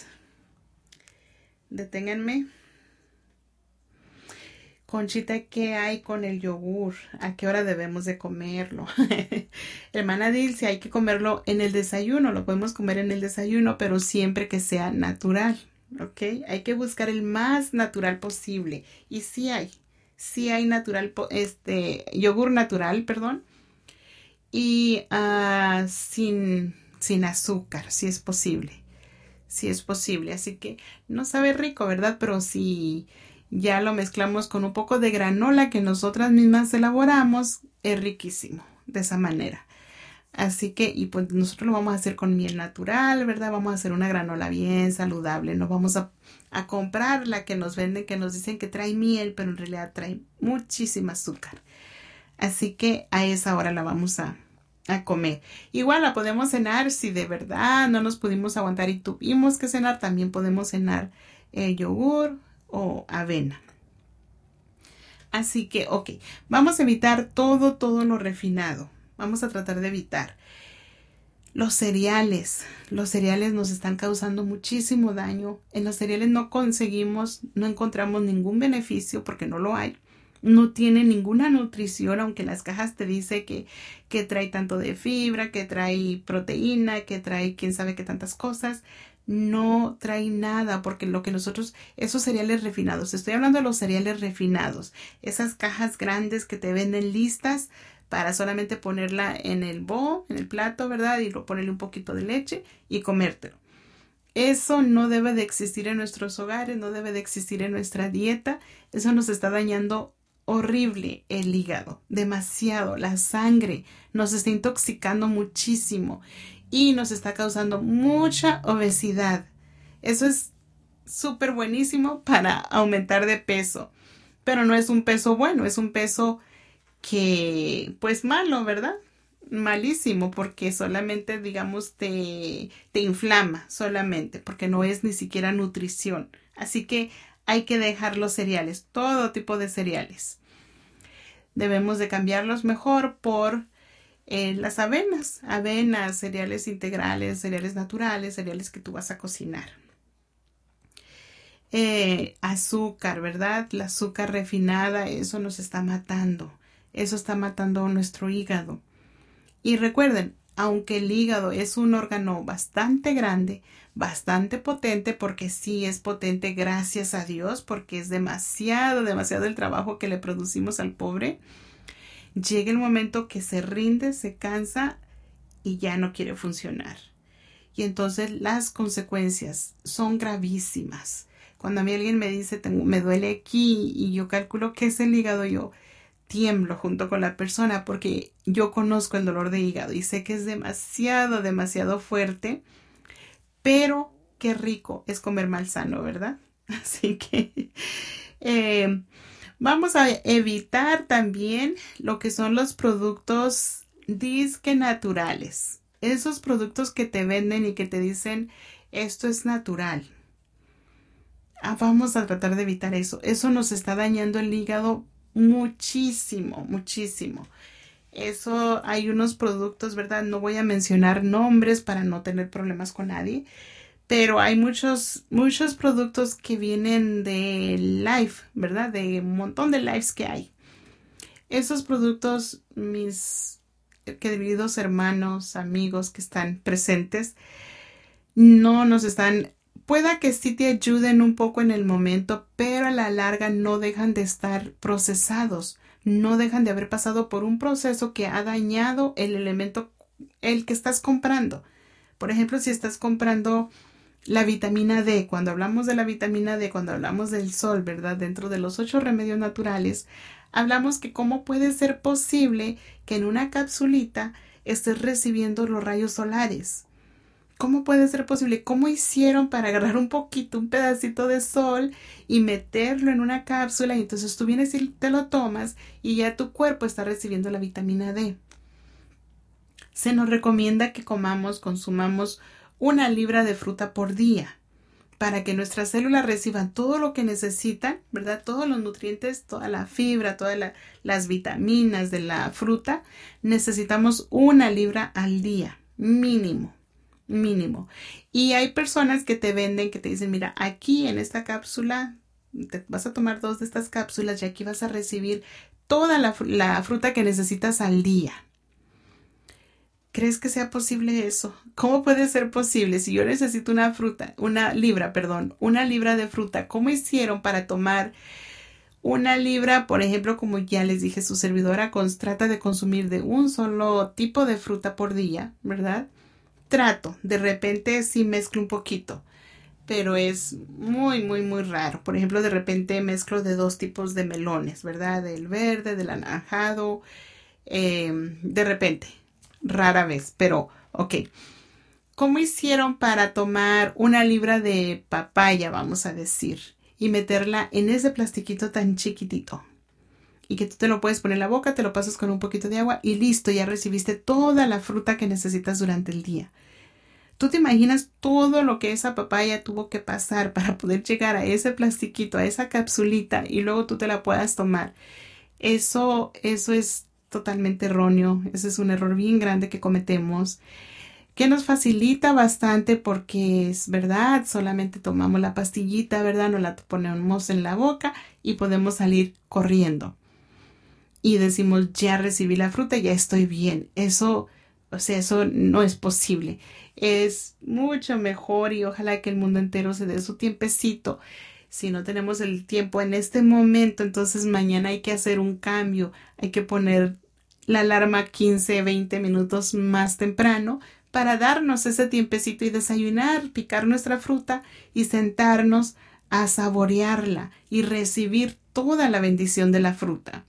Deténganme. Conchita, ¿qué hay con el yogur? ¿A qué hora debemos de comerlo? Hermana Dilce, hay que comerlo en el desayuno. Lo podemos comer en el desayuno, pero siempre que sea natural, ¿ok? Hay que buscar el más natural posible. Y sí hay natural, yogur natural, perdón. Y sin azúcar, si es posible. Si es posible. Así que no sabe rico, ¿verdad? Pero si ya lo mezclamos con un poco de granola que nosotras mismas elaboramos, es riquísimo de esa manera. Así que, y pues nosotros lo vamos a hacer con miel natural, ¿verdad? Vamos a hacer una granola bien saludable. No vamos a comprar la que nos venden, que nos dicen que trae miel, pero en realidad trae muchísima azúcar. Así que a esa hora la vamos a comer. Igual la podemos cenar si de verdad no nos pudimos aguantar y tuvimos que cenar. También podemos cenar yogur o avena. Así que, ok, vamos a evitar todo lo refinado. Vamos a tratar de evitar los cereales. Los cereales nos están causando muchísimo daño. En los cereales no encontramos ningún beneficio porque no lo hay. No tiene ninguna nutrición, aunque las cajas te dice que trae tanto de fibra, que trae proteína, que trae quién sabe qué tantas cosas. No trae nada porque esos cereales refinados, estoy hablando de los cereales refinados, esas cajas grandes que te venden listas para solamente ponerla en el bowl, en el plato, ¿verdad? Y ponerle un poquito de leche y comértelo. Eso no debe de existir en nuestros hogares, no debe de existir en nuestra dieta. Eso nos está dañando horrible el hígado, demasiado, la sangre, nos está intoxicando muchísimo. Y nos está causando mucha obesidad. Eso es súper buenísimo para aumentar de peso. Pero no es un peso bueno, es un peso que, pues malo, ¿verdad? malísimo porque solamente, digamos, te inflama solamente porque no es ni siquiera nutrición. Así que hay que dejar los cereales, todo tipo de cereales. Debemos de cambiarlos mejor por las avenas, cereales integrales, cereales naturales, cereales que tú vas a cocinar. Azúcar, ¿verdad? La azúcar refinada, eso nos está matando. Eso está matando nuestro hígado. Y recuerden, aunque el hígado es un órgano bastante grande, bastante potente, porque sí es potente, gracias a Dios, porque es demasiado el trabajo que le producimos al pobre, llega el momento que se rinde, se cansa y ya no quiere funcionar. Y entonces las consecuencias son gravísimas. Cuando a mí alguien me dice, me duele aquí y yo calculo que es el hígado, yo tiemblo junto con la persona porque yo conozco el dolor de hígado y sé que es demasiado fuerte, pero qué rico es comer mal sano, ¿verdad? Así que vamos a evitar también lo que son los productos disque naturales. Esos productos que te venden y que te dicen esto es natural. Vamos a tratar de evitar eso. Eso nos está dañando el hígado muchísimo. Eso, hay unos productos, ¿verdad? No voy a mencionar nombres para no tener problemas con nadie, pero hay muchos productos que vienen de Life, ¿verdad? De un montón de Lives que hay. Esos productos, mis queridos hermanos, amigos que están presentes, no nos están... Pueda que sí te ayuden un poco en el momento, pero a la larga no dejan de estar procesados, no dejan de haber pasado por un proceso que ha dañado el elemento, el que estás comprando. Por ejemplo, si estás comprando la vitamina D, cuando hablamos de la vitamina D, cuando hablamos del sol, ¿verdad? Dentro de los 8 remedios naturales, hablamos que cómo puede ser posible que en una capsulita estés recibiendo los rayos solares. ¿Cómo puede ser posible? ¿Cómo hicieron para agarrar un pedacito de sol y meterlo en una cápsula? Y entonces tú vienes y te lo tomas y ya tu cuerpo está recibiendo la vitamina D. Se nos recomienda que consumamos 1 libra de fruta por día para que nuestras células reciban todo lo que necesitan, ¿verdad? Todos los nutrientes, toda la fibra, todas las vitaminas de la fruta. Necesitamos 1 libra al día, mínimo. Y hay personas que te venden, que te dicen, mira, aquí en esta cápsula, te vas a tomar 2 de estas cápsulas y aquí vas a recibir toda la fruta que necesitas al día. ¿Crees que sea posible eso? ¿Cómo puede ser posible? Si yo necesito una libra de fruta, ¿cómo hicieron para tomar 1 libra? Por ejemplo, como ya les dije, su servidora trata de consumir de un solo tipo de fruta por día, ¿verdad? De repente sí mezclo un poquito, pero es muy raro. Por ejemplo, de repente mezclo de 2 tipos de melones, ¿verdad? Del verde, del anaranjado, de repente, rara vez, pero ok. ¿Cómo hicieron para tomar 1 libra de papaya, vamos a decir, y meterla en ese plastiquito tan chiquitito? Y que tú te lo puedes poner en la boca, te lo pasas con un poquito de agua y listo, ya recibiste toda la fruta que necesitas durante el día. ¿Tú te imaginas todo lo que esa papaya tuvo que pasar para poder llegar a ese plastiquito, a esa capsulita y luego tú te la puedas tomar? Eso es totalmente erróneo. Ese es un error bien grande que cometemos, que nos facilita bastante porque es verdad, solamente tomamos la pastillita, ¿verdad? Nos la ponemos en la boca y podemos salir corriendo. Y decimos, ya recibí la fruta, ya estoy bien. Eso no es posible. Es mucho mejor y ojalá que el mundo entero se dé su tiempecito. Si no tenemos el tiempo en este momento, entonces mañana hay que hacer un cambio. Hay que poner la alarma 15, 20 minutos más temprano para darnos ese tiempecito y desayunar, picar nuestra fruta y sentarnos a saborearla y recibir toda la bendición de la fruta.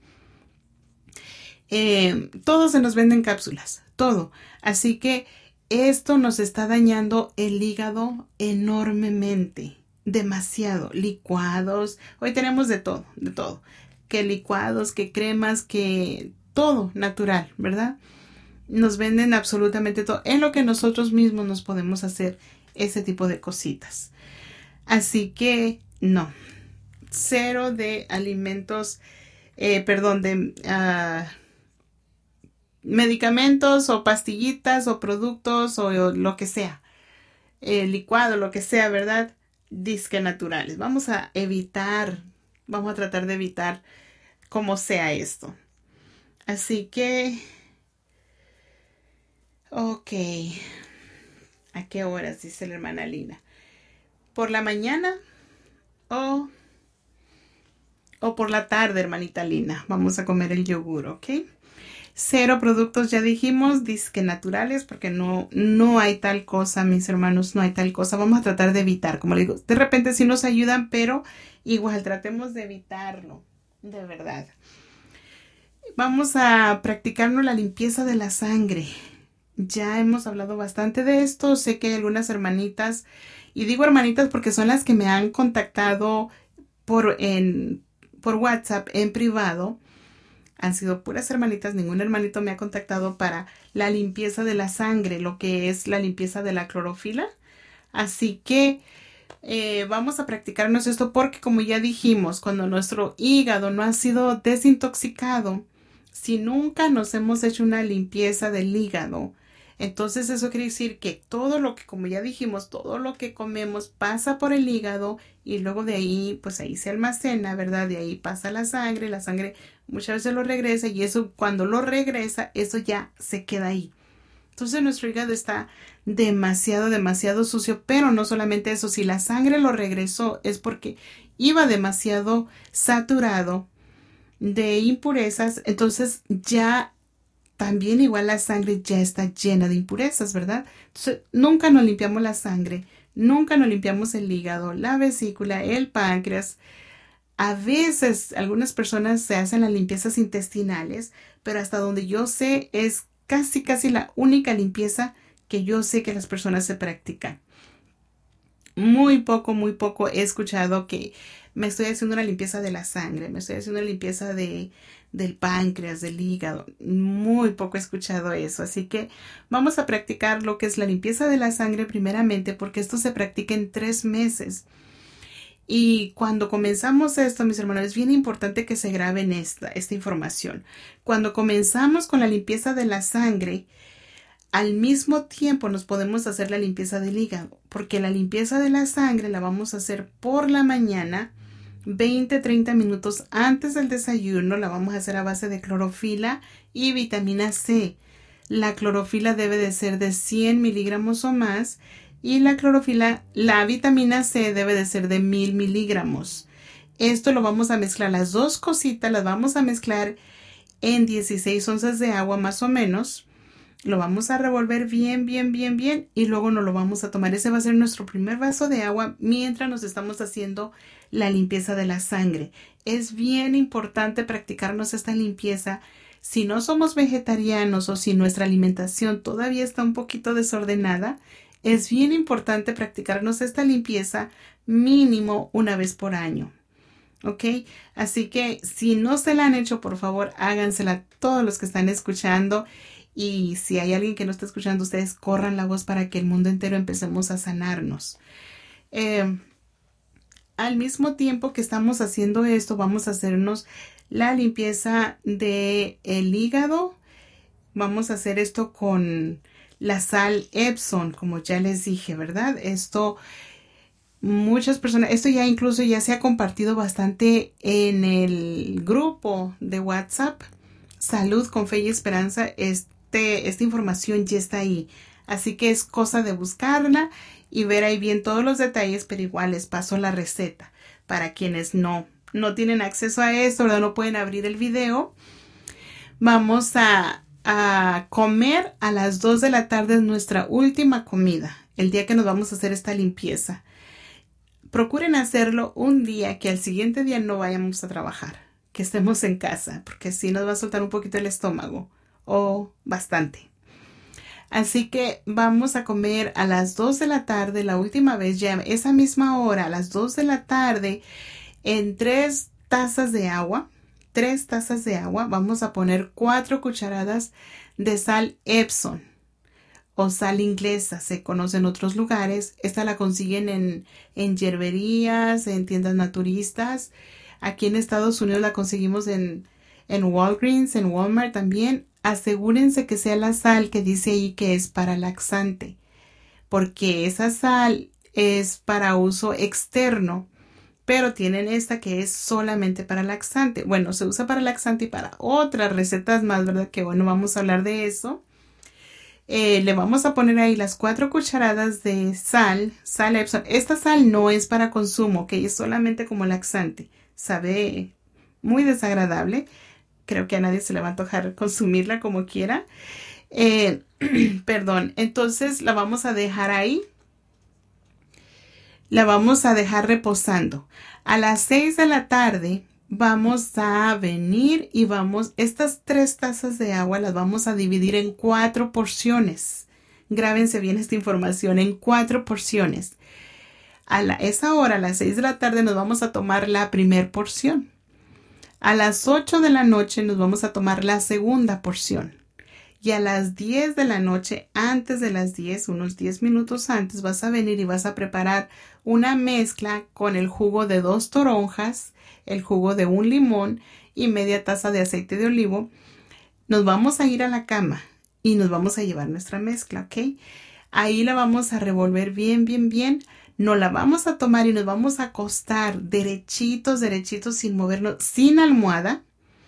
Todo se nos vende en cápsulas, todo. Así que esto nos está dañando el hígado enormemente, demasiado. Licuados, hoy tenemos de todo. Que licuados, que cremas, que todo natural, ¿verdad? nos venden absolutamente todo, en lo que nosotros mismos nos podemos hacer ese tipo de cositas. Así que no, cero de alimentos, medicamentos o pastillitas o productos o lo que sea, licuado, lo que sea, ¿verdad? Disque naturales. Vamos a tratar de evitar como sea esto. Así que, ok, ¿a qué horas? Dice la hermana Lina. ¿Por la mañana o por la tarde, hermanita Lina? Vamos a comer el yogur, ¿ok? Cero productos, ya dijimos, disque naturales, porque no hay tal cosa, mis hermanos, no hay tal cosa. Vamos a tratar de evitar, como le digo, de repente sí nos ayudan, pero igual tratemos de evitarlo, de verdad. Vamos a practicarnos la limpieza de la sangre. Ya hemos hablado bastante de esto. Sé que hay algunas hermanitas, y digo hermanitas porque son las que me han contactado por WhatsApp en privado. Han sido puras hermanitas, ningún hermanito me ha contactado para la limpieza de la sangre, lo que es la limpieza de la clorofila. Así que vamos a practicarnos esto porque, como ya dijimos, cuando nuestro hígado no ha sido desintoxicado, si nunca nos hemos hecho una limpieza del hígado, entonces eso quiere decir que todo lo que, como ya dijimos, todo lo que comemos pasa por el hígado y luego de ahí, pues ahí se almacena, ¿verdad? De ahí pasa la sangre muchas veces lo regresa y eso, cuando lo regresa, eso ya se queda ahí. Entonces nuestro hígado está demasiado sucio, pero no solamente eso, si la sangre lo regresó es porque iba demasiado saturado de impurezas, entonces ya también igual la sangre ya está llena de impurezas, ¿verdad? Entonces nunca nos limpiamos la sangre, nunca nos limpiamos el hígado, la vesícula, el páncreas. A veces algunas personas se hacen las limpiezas intestinales, pero hasta donde yo sé es casi la única limpieza que yo sé que las personas se practican. Muy poco he escuchado que me estoy haciendo una limpieza de la sangre, me estoy haciendo una limpieza del páncreas, del hígado. Muy poco he escuchado eso. Así que vamos a practicar lo que es la limpieza de la sangre primeramente, porque esto se practica en 3 meses. Y cuando comenzamos esto, mis hermanos, es bien importante que se graben esta información. Cuando comenzamos con la limpieza de la sangre, al mismo tiempo nos podemos hacer la limpieza del hígado, porque la limpieza de la sangre la vamos a hacer por la mañana, 20-30 minutos antes del desayuno. La vamos a hacer a base de clorofila y vitamina C. La clorofila debe de ser de 100 miligramos o más y la vitamina C debe de ser de 1000 miligramos. Esto lo vamos a mezclar, las dos cositas las vamos a mezclar en 16 onzas de agua más o menos. Lo vamos a revolver bien y luego nos lo vamos a tomar. Ese va a ser nuestro primer vaso de agua mientras nos estamos haciendo la limpieza de la sangre. Es bien importante practicarnos esta limpieza. Si no somos vegetarianos o si nuestra alimentación todavía está un poquito desordenada, es bien importante practicarnos esta limpieza mínimo una vez por año. ¿Ok? Así que si no se la han hecho, por favor, hágansela todos los que están escuchando. Y si hay alguien que no está escuchando, ustedes corran la voz para que el mundo entero empecemos a sanarnos. Al mismo tiempo que estamos haciendo esto, vamos a hacernos la limpieza del hígado. Vamos a hacer esto con la sal Epsom, como ya les dije, ¿verdad? Esto, muchas personas, esto ya incluso ya se ha compartido bastante en el grupo de WhatsApp. Salud con Fe y Esperanza. Esta información ya está ahí. Así que es cosa de buscarla y ver ahí bien todos los detalles, pero igual les paso la receta para quienes no tienen acceso a esto, ¿verdad? No pueden abrir el video. Vamos a comer a las 2 de la tarde, nuestra última comida, el día que nos vamos a hacer esta limpieza. Procuren hacerlo un día que al siguiente día no vayamos a trabajar, que estemos en casa, porque así nos va a soltar un poquito el estómago o bastante. Así que vamos a comer a las 2 de la tarde, la última vez ya esa misma hora, a las 2 de la tarde, en 3 tazas de agua, 3 tazas de agua vamos a poner 4 cucharadas de sal Epsom o sal inglesa, se conoce en otros lugares. Esta la consiguen en hierberías, en tiendas naturistas. Aquí en Estados Unidos la conseguimos en Walgreens, en Walmart también. Asegúrense que sea la sal que dice ahí que es para laxante, porque esa sal es para uso externo, pero tienen esta que es solamente para laxante. Bueno, se usa para laxante y para otras recetas más, ¿verdad? Que bueno, vamos a hablar de eso. Le vamos a poner ahí las 4 cucharadas de sal Epsom. Esta sal no es para consumo, que es solamente como laxante. Sabe muy desagradable. Creo que a nadie se le va a antojar consumirla como quiera. Perdón. Entonces la vamos a dejar ahí. La vamos a dejar reposando. A las 6 de la tarde vamos a venir y estas 3 tazas de agua las vamos a dividir en 4 porciones. Grábense bien esta información, en 4 porciones. Esa hora, a las 6 de la tarde, nos vamos a tomar la primera porción. A las 8 de la noche nos vamos a tomar la segunda porción. Y a las 10 de la noche, antes de las 10, unos 10 minutos antes, vas a venir y vas a preparar una mezcla con el jugo de 2 toronjas, el jugo de 1 limón y media taza de aceite de olivo. Nos vamos a ir a la cama y nos vamos a llevar nuestra mezcla, ¿ok? Ahí la vamos a revolver bien, bien, bien. Nos la vamos a tomar y nos vamos a acostar derechitos, sin movernos, sin almohada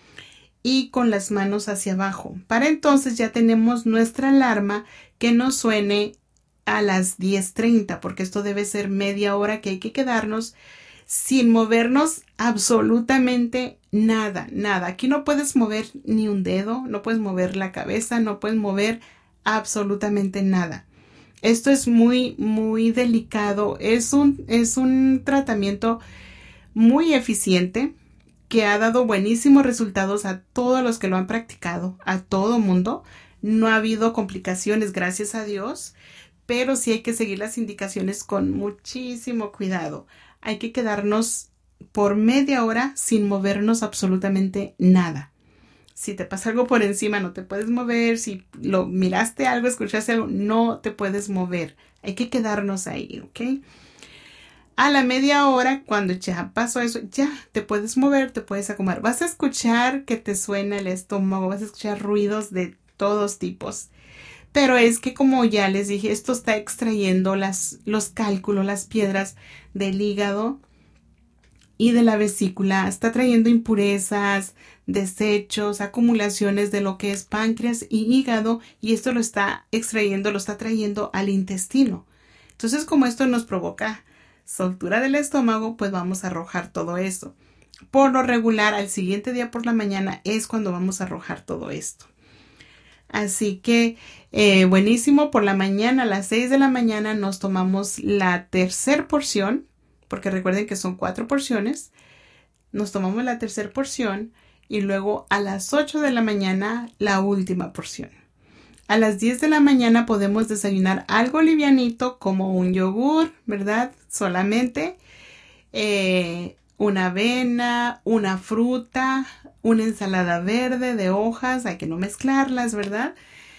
y con las manos hacia abajo. Para entonces ya tenemos nuestra alarma que nos suene a las 10:30, porque esto debe ser media hora que hay que quedarnos sin movernos absolutamente nada, nada. Aquí no puedes mover ni un dedo, no puedes mover la cabeza, no puedes mover absolutamente nada. Esto es muy, muy delicado. Es un tratamiento muy eficiente que ha dado buenísimos resultados a todos los que lo han practicado, a todo mundo. No ha habido complicaciones, gracias a Dios, pero sí hay que seguir las indicaciones con muchísimo cuidado. Hay que quedarnos por media hora sin movernos absolutamente nada. Si te pasa algo por encima, no te puedes mover. Si miraste algo, escuchaste algo, no te puedes mover. Hay que quedarnos ahí, ¿ok? A la media hora, cuando ya pasó eso, ya te puedes mover, te puedes acomodar. Vas a escuchar que te suena el estómago, vas a escuchar ruidos de todos tipos. Pero es que, como ya les dije, esto está extrayendo los cálculos, las piedras del hígado y de la vesícula. Está trayendo impurezas, desechos, acumulaciones de lo que es páncreas y hígado, y esto lo está extrayendo, lo está trayendo al intestino. Entonces, como esto nos provoca soltura del estómago, pues vamos a arrojar todo eso. Por lo regular, al siguiente día por la mañana es cuando vamos a arrojar todo esto. Así que buenísimo, por la mañana a las 6 de la mañana nos tomamos la tercera porción, porque recuerden que son 4 porciones. Nos tomamos la tercera porción y luego a las 8 de la mañana la última porción. A las 10 de la mañana podemos desayunar algo livianito como un yogur, ¿verdad? Solamente una avena, una fruta, una ensalada verde de hojas, hay que no mezclarlas, ¿verdad?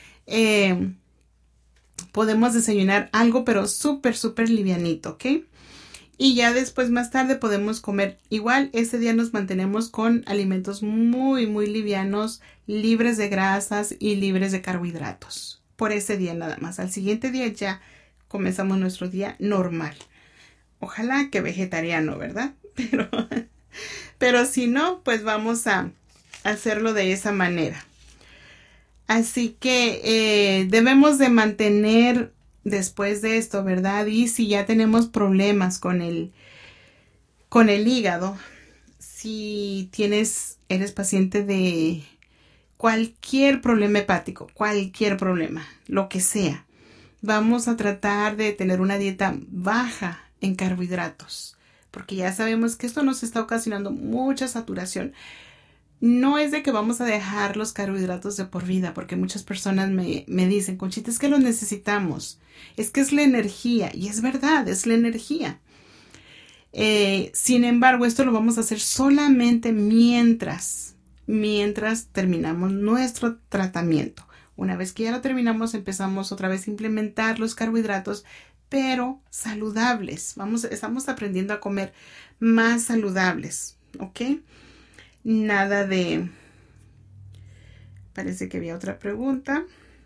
Podemos desayunar algo pero súper, súper livianito, ¿ok? Y ya después, más tarde, podemos comer igual. Ese día nos mantenemos con alimentos muy, muy livianos, libres de grasas y libres de carbohidratos. Por ese día nada más. Al siguiente día ya comenzamos nuestro día normal. Ojalá que vegetariano, ¿verdad? Pero si no, pues vamos a hacerlo de esa manera. Así que debemos de mantener después de esto, ¿verdad? Y si ya tenemos problemas con el hígado, si eres paciente de cualquier problema hepático, cualquier problema, lo que sea, vamos a tratar de tener una dieta baja en carbohidratos, porque ya sabemos que esto nos está ocasionando mucha saturación. No es de que vamos a dejar los carbohidratos de por vida, porque muchas personas me dicen, Conchita, es que los necesitamos, es que es la energía, y es verdad, es la energía. Sin embargo, esto lo vamos a hacer solamente mientras mientras terminamos nuestro tratamiento. Una vez que ya lo terminamos, empezamos otra vez a implementar los carbohidratos, pero saludables. Estamos aprendiendo a comer más saludables, ¿ok? Nada de... Parece que había otra pregunta.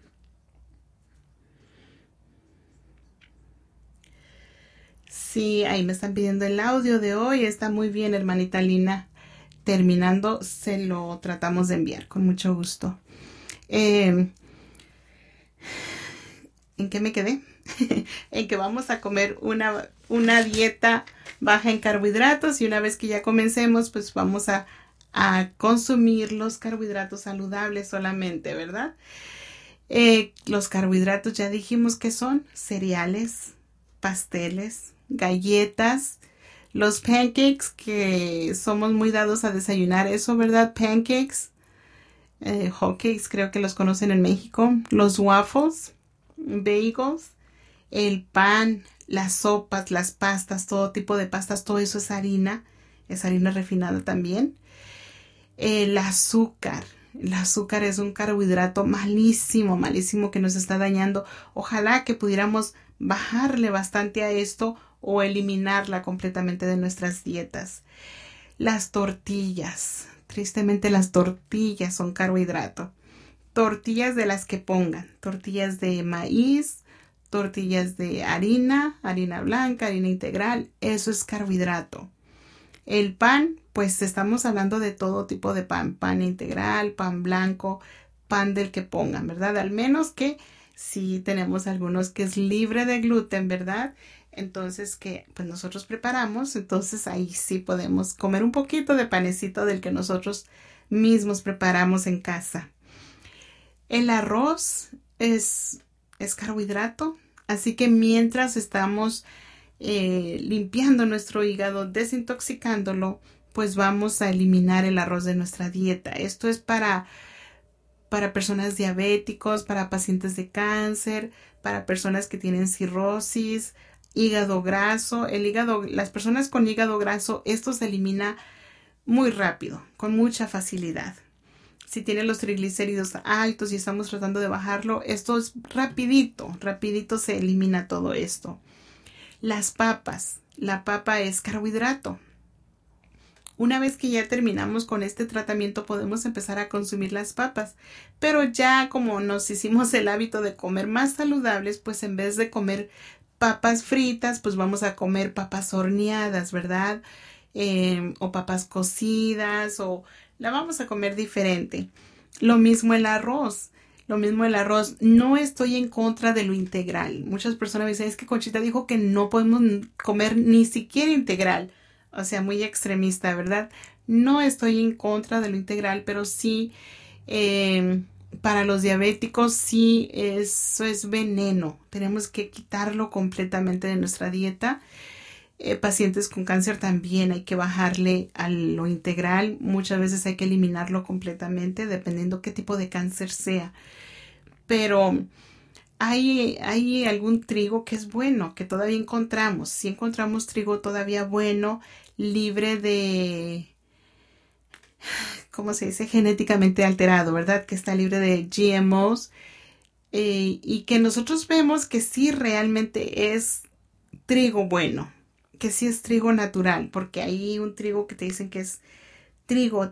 Sí, ahí me están pidiendo el audio de hoy. Está muy bien, hermanita Lina. Terminando, se lo tratamos de enviar con mucho gusto. ¿En qué me quedé? En que vamos a comer una dieta baja en carbohidratos, y una vez que ya comencemos, pues vamos a consumir los carbohidratos saludables solamente, ¿verdad? Los carbohidratos ya dijimos que son cereales, pasteles, galletas, los pancakes, que somos muy dados a desayunar eso, ¿verdad? Pancakes, hotcakes, creo que los conocen en México, los waffles, bagels, el pan, las sopas, las pastas, todo tipo de pastas, todo eso es harina refinada también. El azúcar es un carbohidrato malísimo, malísimo, que nos está dañando. Ojalá que pudiéramos bajarle bastante a esto o eliminarla completamente de nuestras dietas. Las tortillas, tristemente las tortillas son carbohidrato. Tortillas de las que pongan, tortillas de maíz, tortillas de harina blanca, harina integral, eso es carbohidrato. El pan, pues estamos hablando de todo tipo de pan integral, pan blanco, pan del que pongan, ¿verdad? Al menos que si tenemos algunos que es libre de gluten, ¿verdad? Entonces que pues nosotros preparamos, entonces ahí sí podemos comer un poquito de panecito del que nosotros mismos preparamos en casa. El arroz es carbohidrato, así que mientras estamos limpiando nuestro hígado, desintoxicándolo, pues vamos a eliminar el arroz de nuestra dieta. Esto es para personas diabéticos, para pacientes de cáncer, para personas que tienen cirrosis, hígado graso. Las personas con hígado graso, esto se elimina muy rápido, con mucha facilidad. Si tienen los triglicéridos altos y estamos tratando de bajarlo, esto es rapidito se elimina todo esto. Las papas, la papa es carbohidrato. Una vez que ya terminamos con este tratamiento, podemos empezar a consumir las papas. Pero ya como nos hicimos el hábito de comer más saludables, pues en vez de comer papas fritas, pues vamos a comer papas horneadas, ¿verdad? O papas cocidas, o la vamos a comer diferente. Lo mismo el arroz. No estoy en contra de lo integral. Muchas personas me dicen, es que Conchita dijo que no podemos comer ni siquiera integral. O sea, muy extremista, ¿verdad? No estoy en contra de lo integral, pero sí, para los diabéticos, sí, eso es veneno. Tenemos que quitarlo completamente de nuestra dieta. Pacientes con cáncer también hay que bajarle a lo integral. Muchas veces hay que eliminarlo completamente, dependiendo qué tipo de cáncer sea. Pero hay algún trigo que es bueno, que todavía encontramos. Si encontramos trigo todavía bueno, libre de, ¿cómo se dice? Genéticamente alterado, ¿verdad? Que está libre de GMOs. Y que nosotros vemos que sí realmente es trigo bueno, que sí es trigo natural, porque hay un trigo que te dicen que es trigo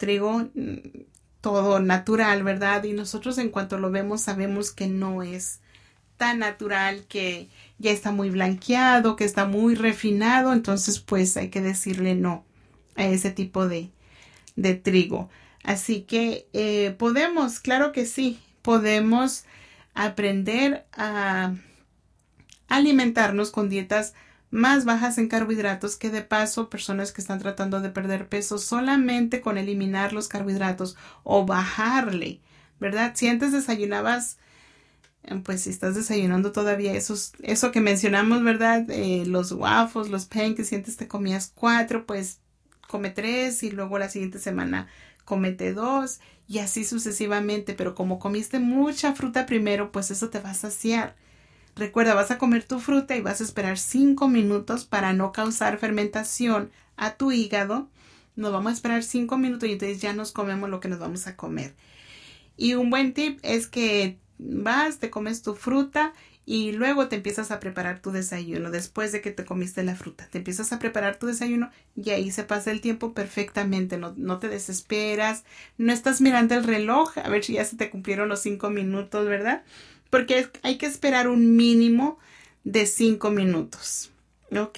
todo natural, ¿verdad? Y nosotros en cuanto lo vemos sabemos que no es tan natural, que ya está muy blanqueado, que está muy refinado, entonces pues hay que decirle no a ese tipo de trigo. Así que podemos, claro que sí, podemos aprender a alimentarnos con dietas más bajas en carbohidratos, que de paso personas que están tratando de perder peso solamente con eliminar los carbohidratos o bajarle, ¿verdad? Si antes desayunabas, pues si estás desayunando todavía eso que mencionamos, ¿verdad? Los waffles, los pancakes, si antes te comías 4, pues come 3 y luego la siguiente semana cómete 2 y así sucesivamente, pero como comiste mucha fruta primero, pues eso te va a saciar. Recuerda, vas a comer tu fruta y vas a esperar 5 minutos para no causar fermentación a tu hígado Nos vamos a esperar 5 minutos y entonces ya nos comemos lo que nos vamos a comer. Y un buen tip es que vas, te comes tu fruta y luego te empiezas a preparar tu desayuno. Después de que te comiste la fruta, te empiezas a preparar tu desayuno y ahí se pasa el tiempo perfectamente. No te desesperas, no estás mirando el reloj a ver si ya se te cumplieron los 5 minutos, ¿verdad? Porque hay que esperar un mínimo de 5 minutos. ¿Ok?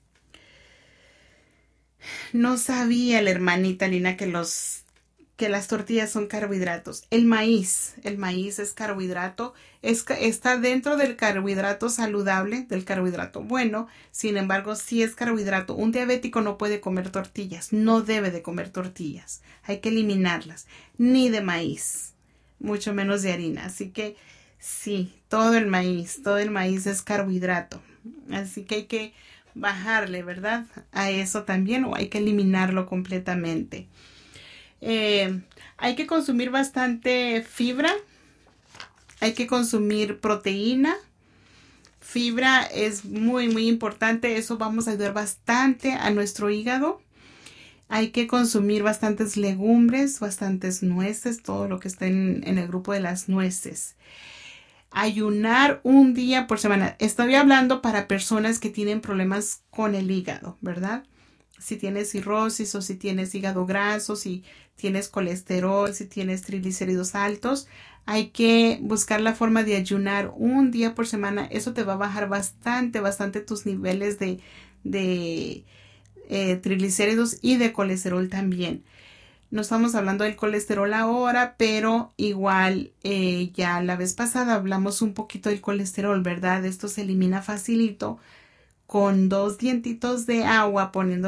No sabía la hermanita Lina que las tortillas son carbohidratos. El maíz es carbohidrato, está dentro del carbohidrato saludable, del carbohidrato bueno, sin embargo sí es carbohidrato. Un diabético no puede comer tortillas, no debe de comer tortillas, hay que eliminarlas, ni de maíz, mucho menos de harina, así que sí, todo el maíz es carbohidrato, así que hay que bajarle, ¿verdad? A eso también, o hay que eliminarlo completamente. Hay que consumir bastante fibra, hay que consumir proteína. Fibra es muy muy importante, eso vamos a ayudar bastante a nuestro hígado. Hay que consumir bastantes legumbres, bastantes nueces, todo lo que está en el grupo de las nueces. Ayunar un día por semana. Estoy hablando para personas que tienen problemas con el hígado, ¿verdad? Si tienes cirrosis o si tienes hígado graso, si tienes colesterol, si tienes triglicéridos altos, hay que buscar la forma de ayunar un día por semana. Eso te va a bajar bastante tus niveles de triglicéridos y de colesterol también. No estamos hablando del colesterol ahora, pero igual ya la vez pasada hablamos un poquito del colesterol, ¿verdad? Esto se elimina facilito con 2 dientitos de agua,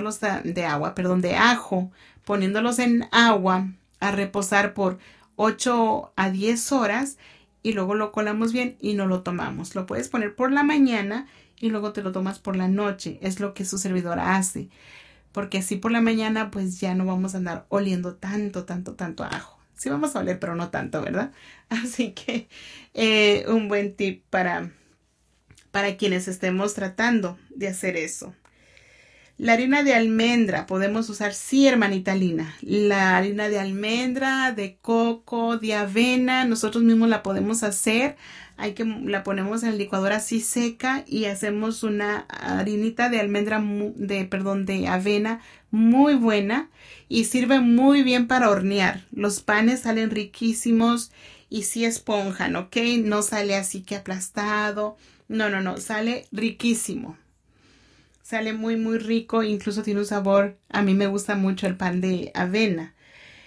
de ajo, poniéndolos en agua a reposar por 8 a 10 horas y luego lo colamos bien y no lo tomamos. Lo puedes poner por la mañana y luego te lo tomas por la noche. Es lo que su servidora hace. Porque así por la mañana pues ya no vamos a andar oliendo tanto ajo. Sí vamos a oler, pero no tanto, ¿verdad? Así que un buen tip para quienes estemos tratando de hacer eso. La harina de almendra podemos usar, sí, hermanita Lina. La harina de almendra, de coco, de avena, nosotros mismos la podemos hacer. La ponemos en la licuadora así seca y hacemos una harinita de almendra, de avena muy buena y sirve muy bien para hornear. Los panes salen riquísimos y sí esponjan, ¿ok? No sale así que aplastado. No, sale riquísimo. Sale muy, muy rico. Incluso tiene un sabor. A mí me gusta mucho el pan de avena.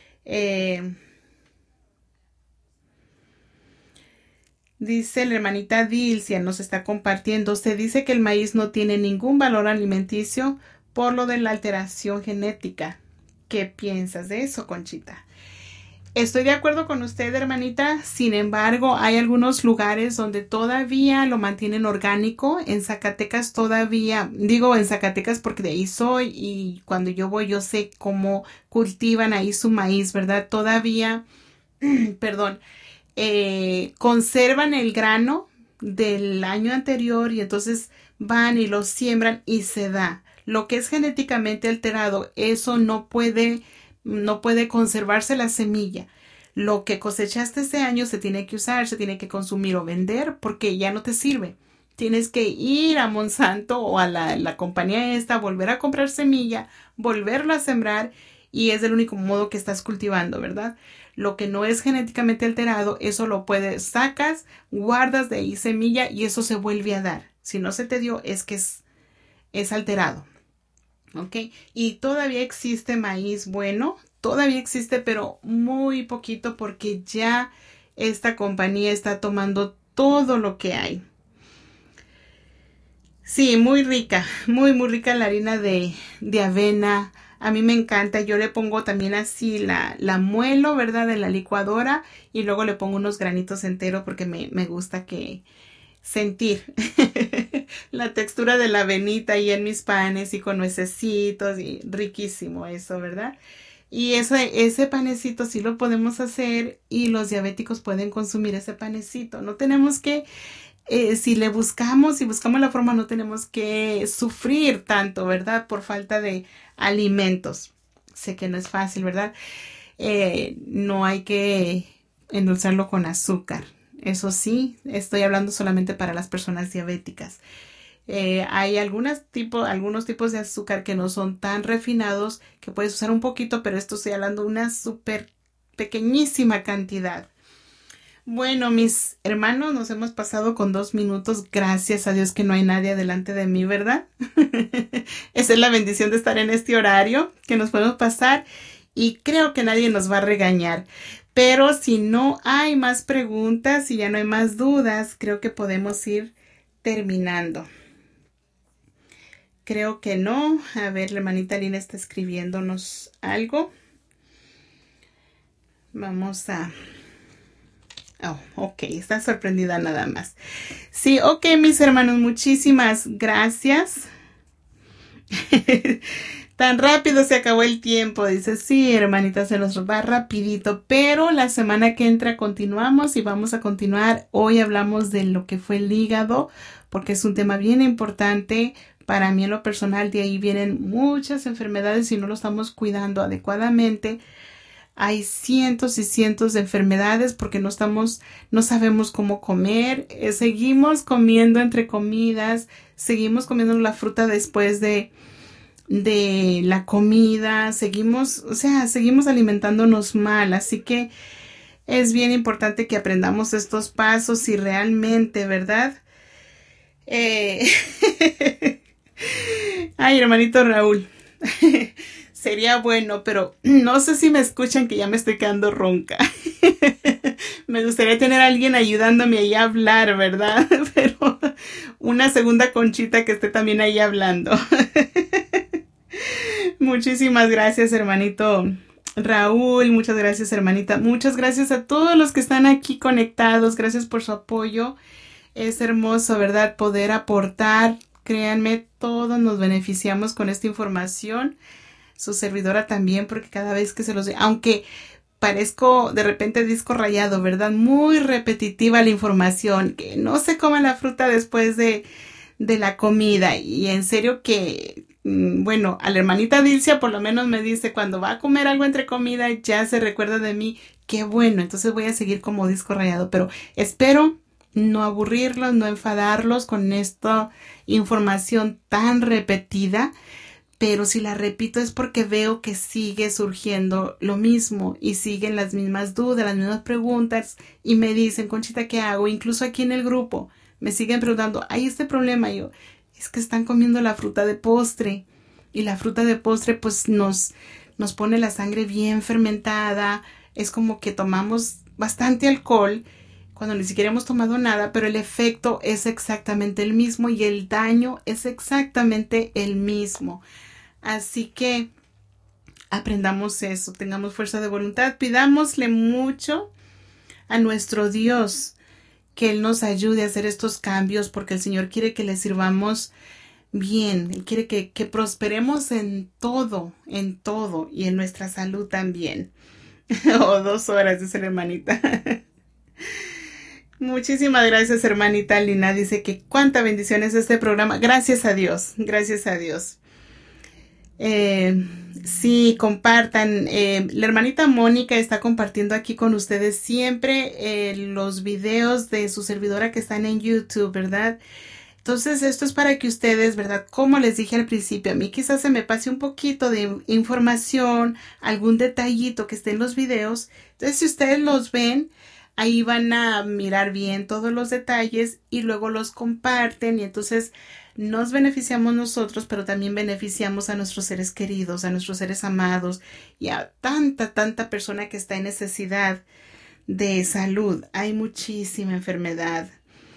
Dice la hermanita Dilcia, nos está compartiendo. Se dice que el maíz no tiene ningún valor alimenticio por lo de la alteración genética. ¿Qué piensas de eso, Conchita? Estoy de acuerdo con usted, hermanita. Sin embargo, hay algunos lugares donde todavía lo mantienen orgánico. En Zacatecas todavía, digo en Zacatecas porque de ahí soy y cuando yo voy yo sé cómo cultivan ahí su maíz, ¿verdad? Todavía, conservan el grano del año anterior y entonces van y lo siembran y se da. Lo que es genéticamente alterado, eso no puede conservarse la semilla. Lo que cosechaste este año se tiene que usar, se tiene que consumir o vender porque ya no te sirve. Tienes que ir a Monsanto o a la compañía esta, volver a comprar semilla, volverlo a sembrar y es el único modo que estás cultivando, ¿verdad? Lo que no es genéticamente alterado, eso sacas, guardas de ahí semilla y eso se vuelve a dar. Si no se te dio, es que es alterado. ¿Ok? Y todavía existe maíz bueno, todavía existe, pero muy poquito porque ya esta compañía está tomando todo lo que hay. Sí, muy rica, muy rica la harina de avena. A mí me encanta, yo le pongo también así, la muelo, ¿verdad? En la licuadora y luego le pongo unos granitos enteros porque me gusta sentir la textura de la avenita ahí en mis panes y con nuecesitos y riquísimo eso, ¿verdad? Y ese panecito sí lo podemos hacer y los diabéticos pueden consumir ese panecito. No tenemos que, si buscamos la forma, no tenemos que sufrir tanto, ¿verdad? Por falta de alimentos. Sé que no es fácil, ¿verdad? No hay que endulzarlo con azúcar. Eso sí, estoy hablando solamente para las personas diabéticas. Hay algunos tipos de azúcar que no son tan refinados, que puedes usar un poquito, pero esto estoy hablando de una súper pequeñísima cantidad. Bueno, mis hermanos, nos hemos pasado con 2 minutos. Gracias a Dios que no hay nadie delante de mí, ¿verdad? Esa es la bendición de estar en este horario, que nos podemos pasar y creo que nadie nos va a regañar. Pero si no hay más preguntas y ya no hay más dudas, creo que podemos ir terminando. Creo que no. A ver, la hermanita Lina está escribiéndonos algo. Vamos a... Oh, ok, está sorprendida nada más. Sí, ok, mis hermanos, muchísimas gracias. Tan rápido se acabó el tiempo. Dice, sí, hermanita, se nos va rapidito. Pero la semana que entra continuamos y vamos a continuar. Hoy hablamos de lo que fue el hígado, porque es un tema bien importante. Para mí en lo personal, de ahí vienen muchas enfermedades si no lo estamos cuidando adecuadamente. Hay cientos y cientos de enfermedades porque no sabemos cómo comer. Seguimos comiendo entre comidas. Seguimos comiendo la fruta después de la comida. Seguimos alimentándonos mal. Así que es bien importante que aprendamos estos pasos y realmente, ¿verdad? Ay, hermanito Raúl. Sería bueno, pero no sé si me escuchan que ya me estoy quedando ronca. Me gustaría tener a alguien ayudándome ahí a hablar, ¿verdad? Pero una segunda Conchita que esté también ahí hablando. Muchísimas gracias, hermanito Raúl. Muchas gracias, hermanita. Muchas gracias a todos los que están aquí conectados. Gracias por su apoyo. Es hermoso, ¿verdad? Poder aportar. Créanme, todos nos beneficiamos con esta información. Su servidora también, porque cada vez que se los... Aunque parezco de repente disco rayado, ¿verdad? Muy repetitiva la información. Que no se coma la fruta después de la comida. Y en serio que... Bueno, a la hermanita Dilcia por lo menos me dice cuando va a comer algo entre comida ya se recuerda de mí. Qué bueno, entonces voy a seguir como disco rayado. Pero espero no aburrirlos, no enfadarlos con esta información tan repetida. Pero si la repito es porque veo que sigue surgiendo lo mismo y siguen las mismas dudas, las mismas preguntas y me dicen, Conchita, ¿qué hago? Incluso aquí en el grupo me siguen preguntando, hay este problema. Yo, es que están comiendo la fruta de postre y la fruta de postre pues nos pone la sangre bien fermentada. Es como que tomamos bastante alcohol cuando ni siquiera hemos tomado nada, pero el efecto es exactamente el mismo y el daño es exactamente el mismo. Así que aprendamos eso, tengamos fuerza de voluntad, pidámosle mucho a nuestro Dios que Él nos ayude a hacer estos cambios porque el Señor quiere que le sirvamos bien, Él quiere que prosperemos en todo y en nuestra salud también. 2 horas, dice la hermanita. Muchísimas gracias, hermanita Lina. Dice que cuánta bendición es este programa. Gracias a Dios, gracias a Dios. Sí, compartan. La hermanita Mónica está compartiendo aquí con ustedes siempre los videos de su servidora que están en YouTube, ¿verdad? Entonces esto es para que ustedes, ¿verdad? Como les dije al principio, a mí quizás se me pase un poquito de información, algún detallito que esté en los videos. Entonces si ustedes los ven, ahí van a mirar bien todos los detalles y luego los comparten y entonces nos beneficiamos nosotros, pero también beneficiamos a nuestros seres queridos, a nuestros seres amados y a tanta persona que está en necesidad de salud. Hay muchísima enfermedad.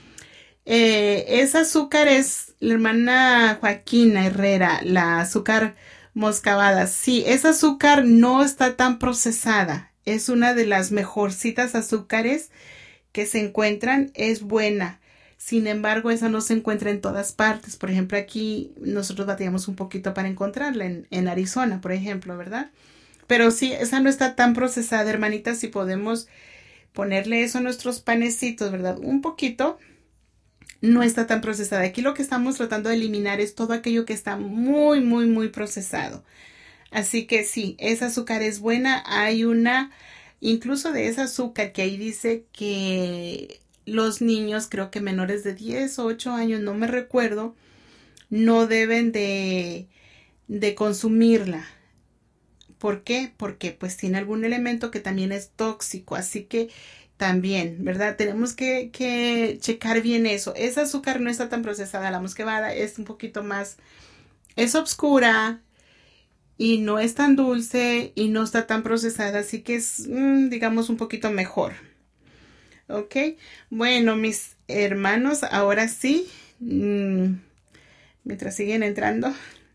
Ese azúcar es la hermana Joaquina Herrera, la azúcar moscabada. Sí, ese azúcar no está tan procesada. Es una de las mejorcitas azúcares que se encuentran. Es buena. Sin embargo, esa no se encuentra en todas partes. Por ejemplo, aquí nosotros batallamos un poquito para encontrarla en Arizona, por ejemplo, ¿verdad? Pero sí, esa no está tan procesada, hermanitas. Si podemos ponerle eso a nuestros panecitos, ¿verdad? Un poquito, no está tan procesada. Aquí lo que estamos tratando de eliminar es todo aquello que está muy procesado. Así que sí, esa azúcar es buena. Hay incluso de esa azúcar que ahí dice que los niños, creo que menores de 10 o 8 años, no me recuerdo, no deben de consumirla. ¿Por qué? Porque pues tiene algún elemento que también es tóxico, así que también, ¿verdad? Tenemos que checar bien eso. Esa azúcar no está tan procesada, la mosquevada es un poquito más, es oscura y no es tan dulce y no está tan procesada, así que es, digamos, un poquito mejor. ¿Ok? Bueno, mis hermanos, ahora sí, mientras siguen entrando.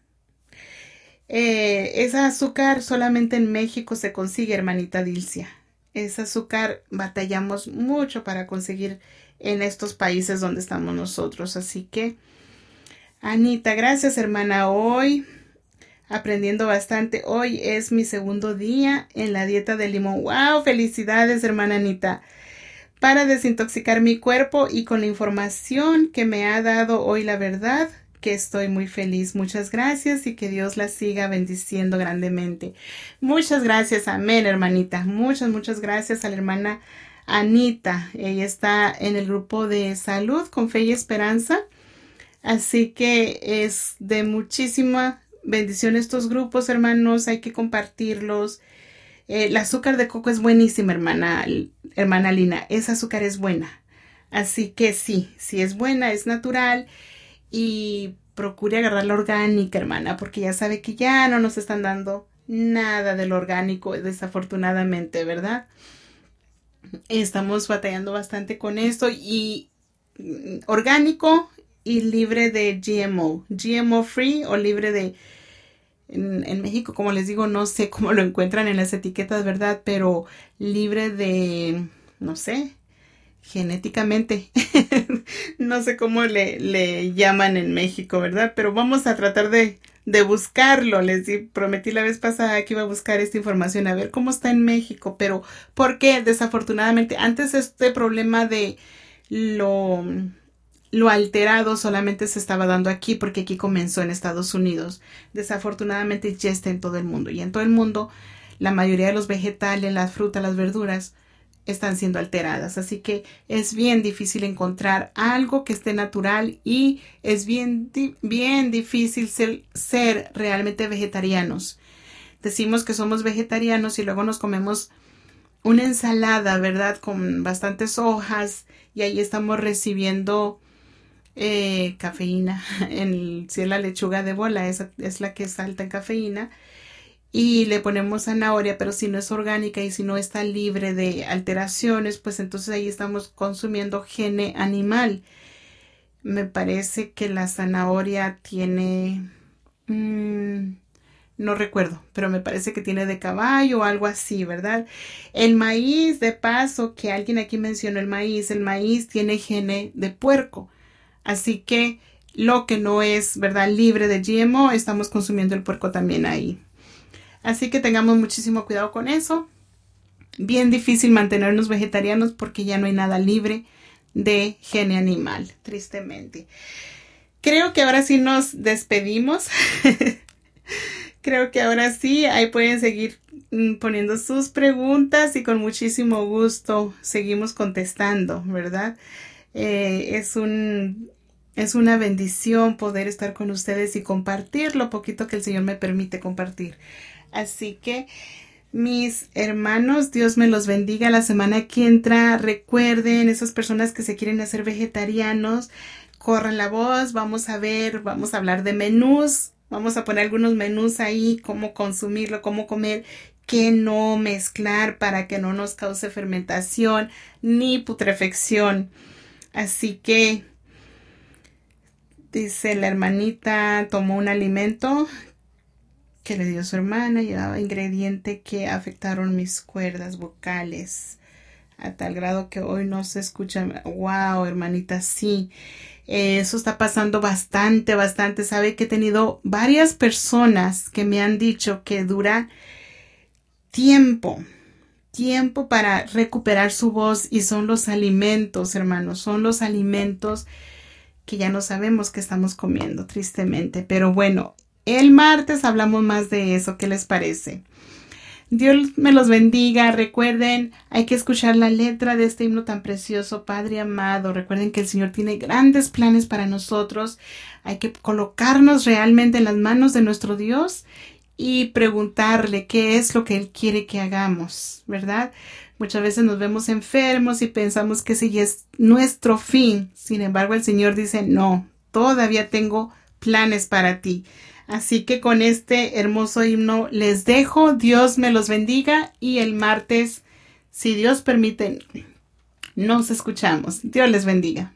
Esa azúcar solamente en México se consigue, hermanita Dilcia. Ese azúcar batallamos mucho para conseguir en estos países donde estamos nosotros. Así que, Anita, gracias, hermana. Hoy aprendiendo bastante. Hoy es mi segundo día en la dieta de limón. ¡Wow! Felicidades, hermana Anita. Para desintoxicar mi cuerpo y con la información que me ha dado hoy, la verdad que estoy muy feliz. Muchas gracias y que Dios la siga bendiciendo grandemente. Muchas gracias. Amén, hermanita. Muchas gracias a la hermana Anita. Ella está en el grupo de salud con fe y esperanza. Así que es de muchísima bendición estos grupos, hermanos. Hay que compartirlos. El azúcar de coco es buenísima, hermana Lina. Esa azúcar es buena. Así que sí es buena, es natural. Y procure agarrar la orgánica, hermana, porque ya sabe que ya no nos están dando nada del orgánico, desafortunadamente, ¿verdad? Estamos batallando bastante con esto y orgánico y libre de GMO free o libre de, en México, como les digo, no sé cómo lo encuentran en las etiquetas, ¿verdad? Pero libre de, no sé, genéticamente, no sé cómo le llaman en México, ¿verdad? Pero vamos a tratar de buscarlo. Les prometí la vez pasada que iba a buscar esta información, a ver cómo está en México, pero porque desafortunadamente antes este problema de lo alterado solamente se estaba dando aquí porque aquí comenzó en Estados Unidos. Desafortunadamente ya está en todo el mundo y en todo el mundo la mayoría de los vegetales, las frutas, las verduras están siendo alteradas, así que es bien difícil encontrar algo que esté natural y es bien difícil ser realmente vegetarianos. Decimos que somos vegetarianos y luego nos comemos una ensalada, ¿verdad? Con bastantes hojas y ahí estamos recibiendo cafeína. Si es la lechuga de bola, esa es la que salta en cafeína. Y le ponemos zanahoria, pero si no es orgánica y si no está libre de alteraciones, pues entonces ahí estamos consumiendo gene animal. Me parece que la zanahoria tiene, no recuerdo, pero me parece que tiene de caballo o algo así, ¿verdad? El maíz, de paso, que alguien aquí mencionó el maíz tiene gene de puerco. Así que lo que no es, ¿verdad?, libre de GMO, estamos consumiendo el puerco también ahí. Así que tengamos muchísimo cuidado con eso. Bien difícil mantenernos vegetarianos porque ya no hay nada libre de gene animal, tristemente. Creo que ahora sí nos despedimos. Creo que ahora sí, ahí pueden seguir poniendo sus preguntas y con muchísimo gusto seguimos contestando, ¿verdad? Es una bendición poder estar con ustedes y compartir lo poquito que el Señor me permite compartir. Así que, mis hermanos, Dios me los bendiga. La semana que entra, recuerden, esas personas que se quieren hacer vegetarianos, corran la voz, vamos a hablar de menús, vamos a poner algunos menús ahí, cómo consumirlo, cómo comer, qué no mezclar para que no nos cause fermentación ni putrefacción. Así que, dice la hermanita, tomó un alimento que le dio su hermana, llevaba ingredientes que afectaron mis cuerdas vocales a tal grado que hoy no se escucha. Wow, hermanita, sí, eso está pasando bastante. Sabe que he tenido varias personas que me han dicho que dura tiempo para recuperar su voz y son los alimentos, hermanos, son los alimentos que ya no sabemos que estamos comiendo, tristemente. Pero bueno, el martes hablamos más de eso. ¿Qué les parece? Dios me los bendiga. Recuerden, hay que escuchar la letra de este himno tan precioso, Padre amado. Recuerden que el Señor tiene grandes planes para nosotros. Hay que colocarnos realmente en las manos de nuestro Dios y preguntarle qué es lo que Él quiere que hagamos, ¿verdad? Muchas veces nos vemos enfermos y pensamos que ese ya es nuestro fin. Sin embargo, el Señor dice, no, todavía tengo planes para ti. Así que con este hermoso himno les dejo. Dios me los bendiga y el martes, si Dios permite, nos escuchamos. Dios les bendiga.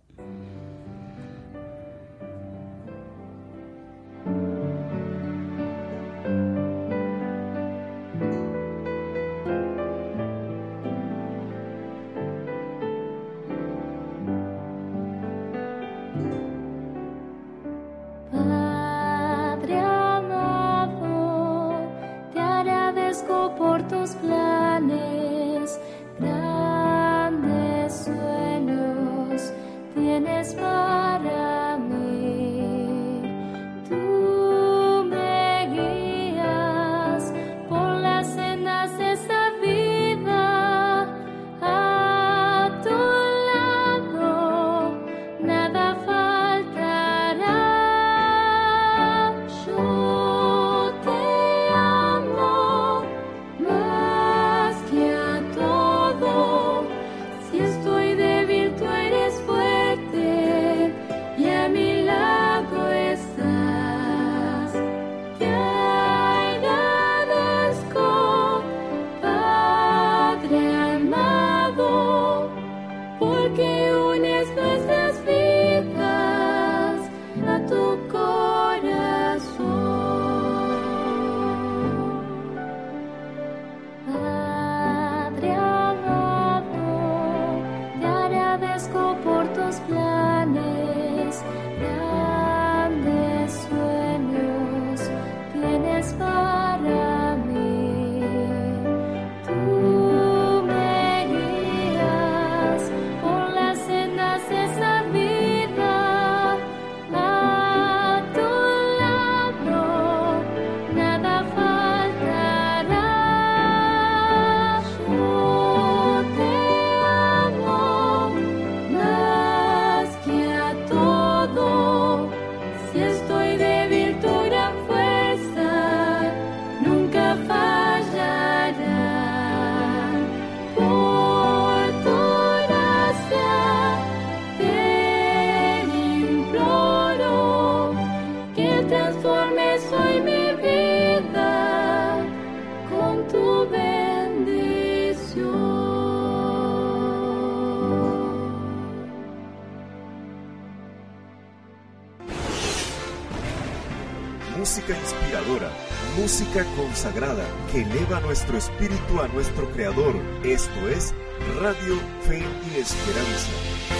Por tus planes, grandes sueños tienes para mí. Tú me guías por las sendas de esa vida. A tu lado nada faltará. Yo te amo más que a todo. Si estoy débil, tú eres fuerte y a mi lado estás. Te agradezco, Padre amado, porque unes nuestras vidas a tu corazón. Padre amado, te agradezco por tus planes, grandes sueños tienes para mí. Tú me guías por las sendas de esa vida. A tu lado nada faltará. Yo te amo más que a todo. Si estoy débil, tu gran fuerza nunca fallará. Por tu gracia te imploro que transformes hoy mi vida con tu bendición. Música inspiradora, música consagrada que eleva nuestro espíritu a nuestro Creador. Esto es Radio Fe y Esperanza.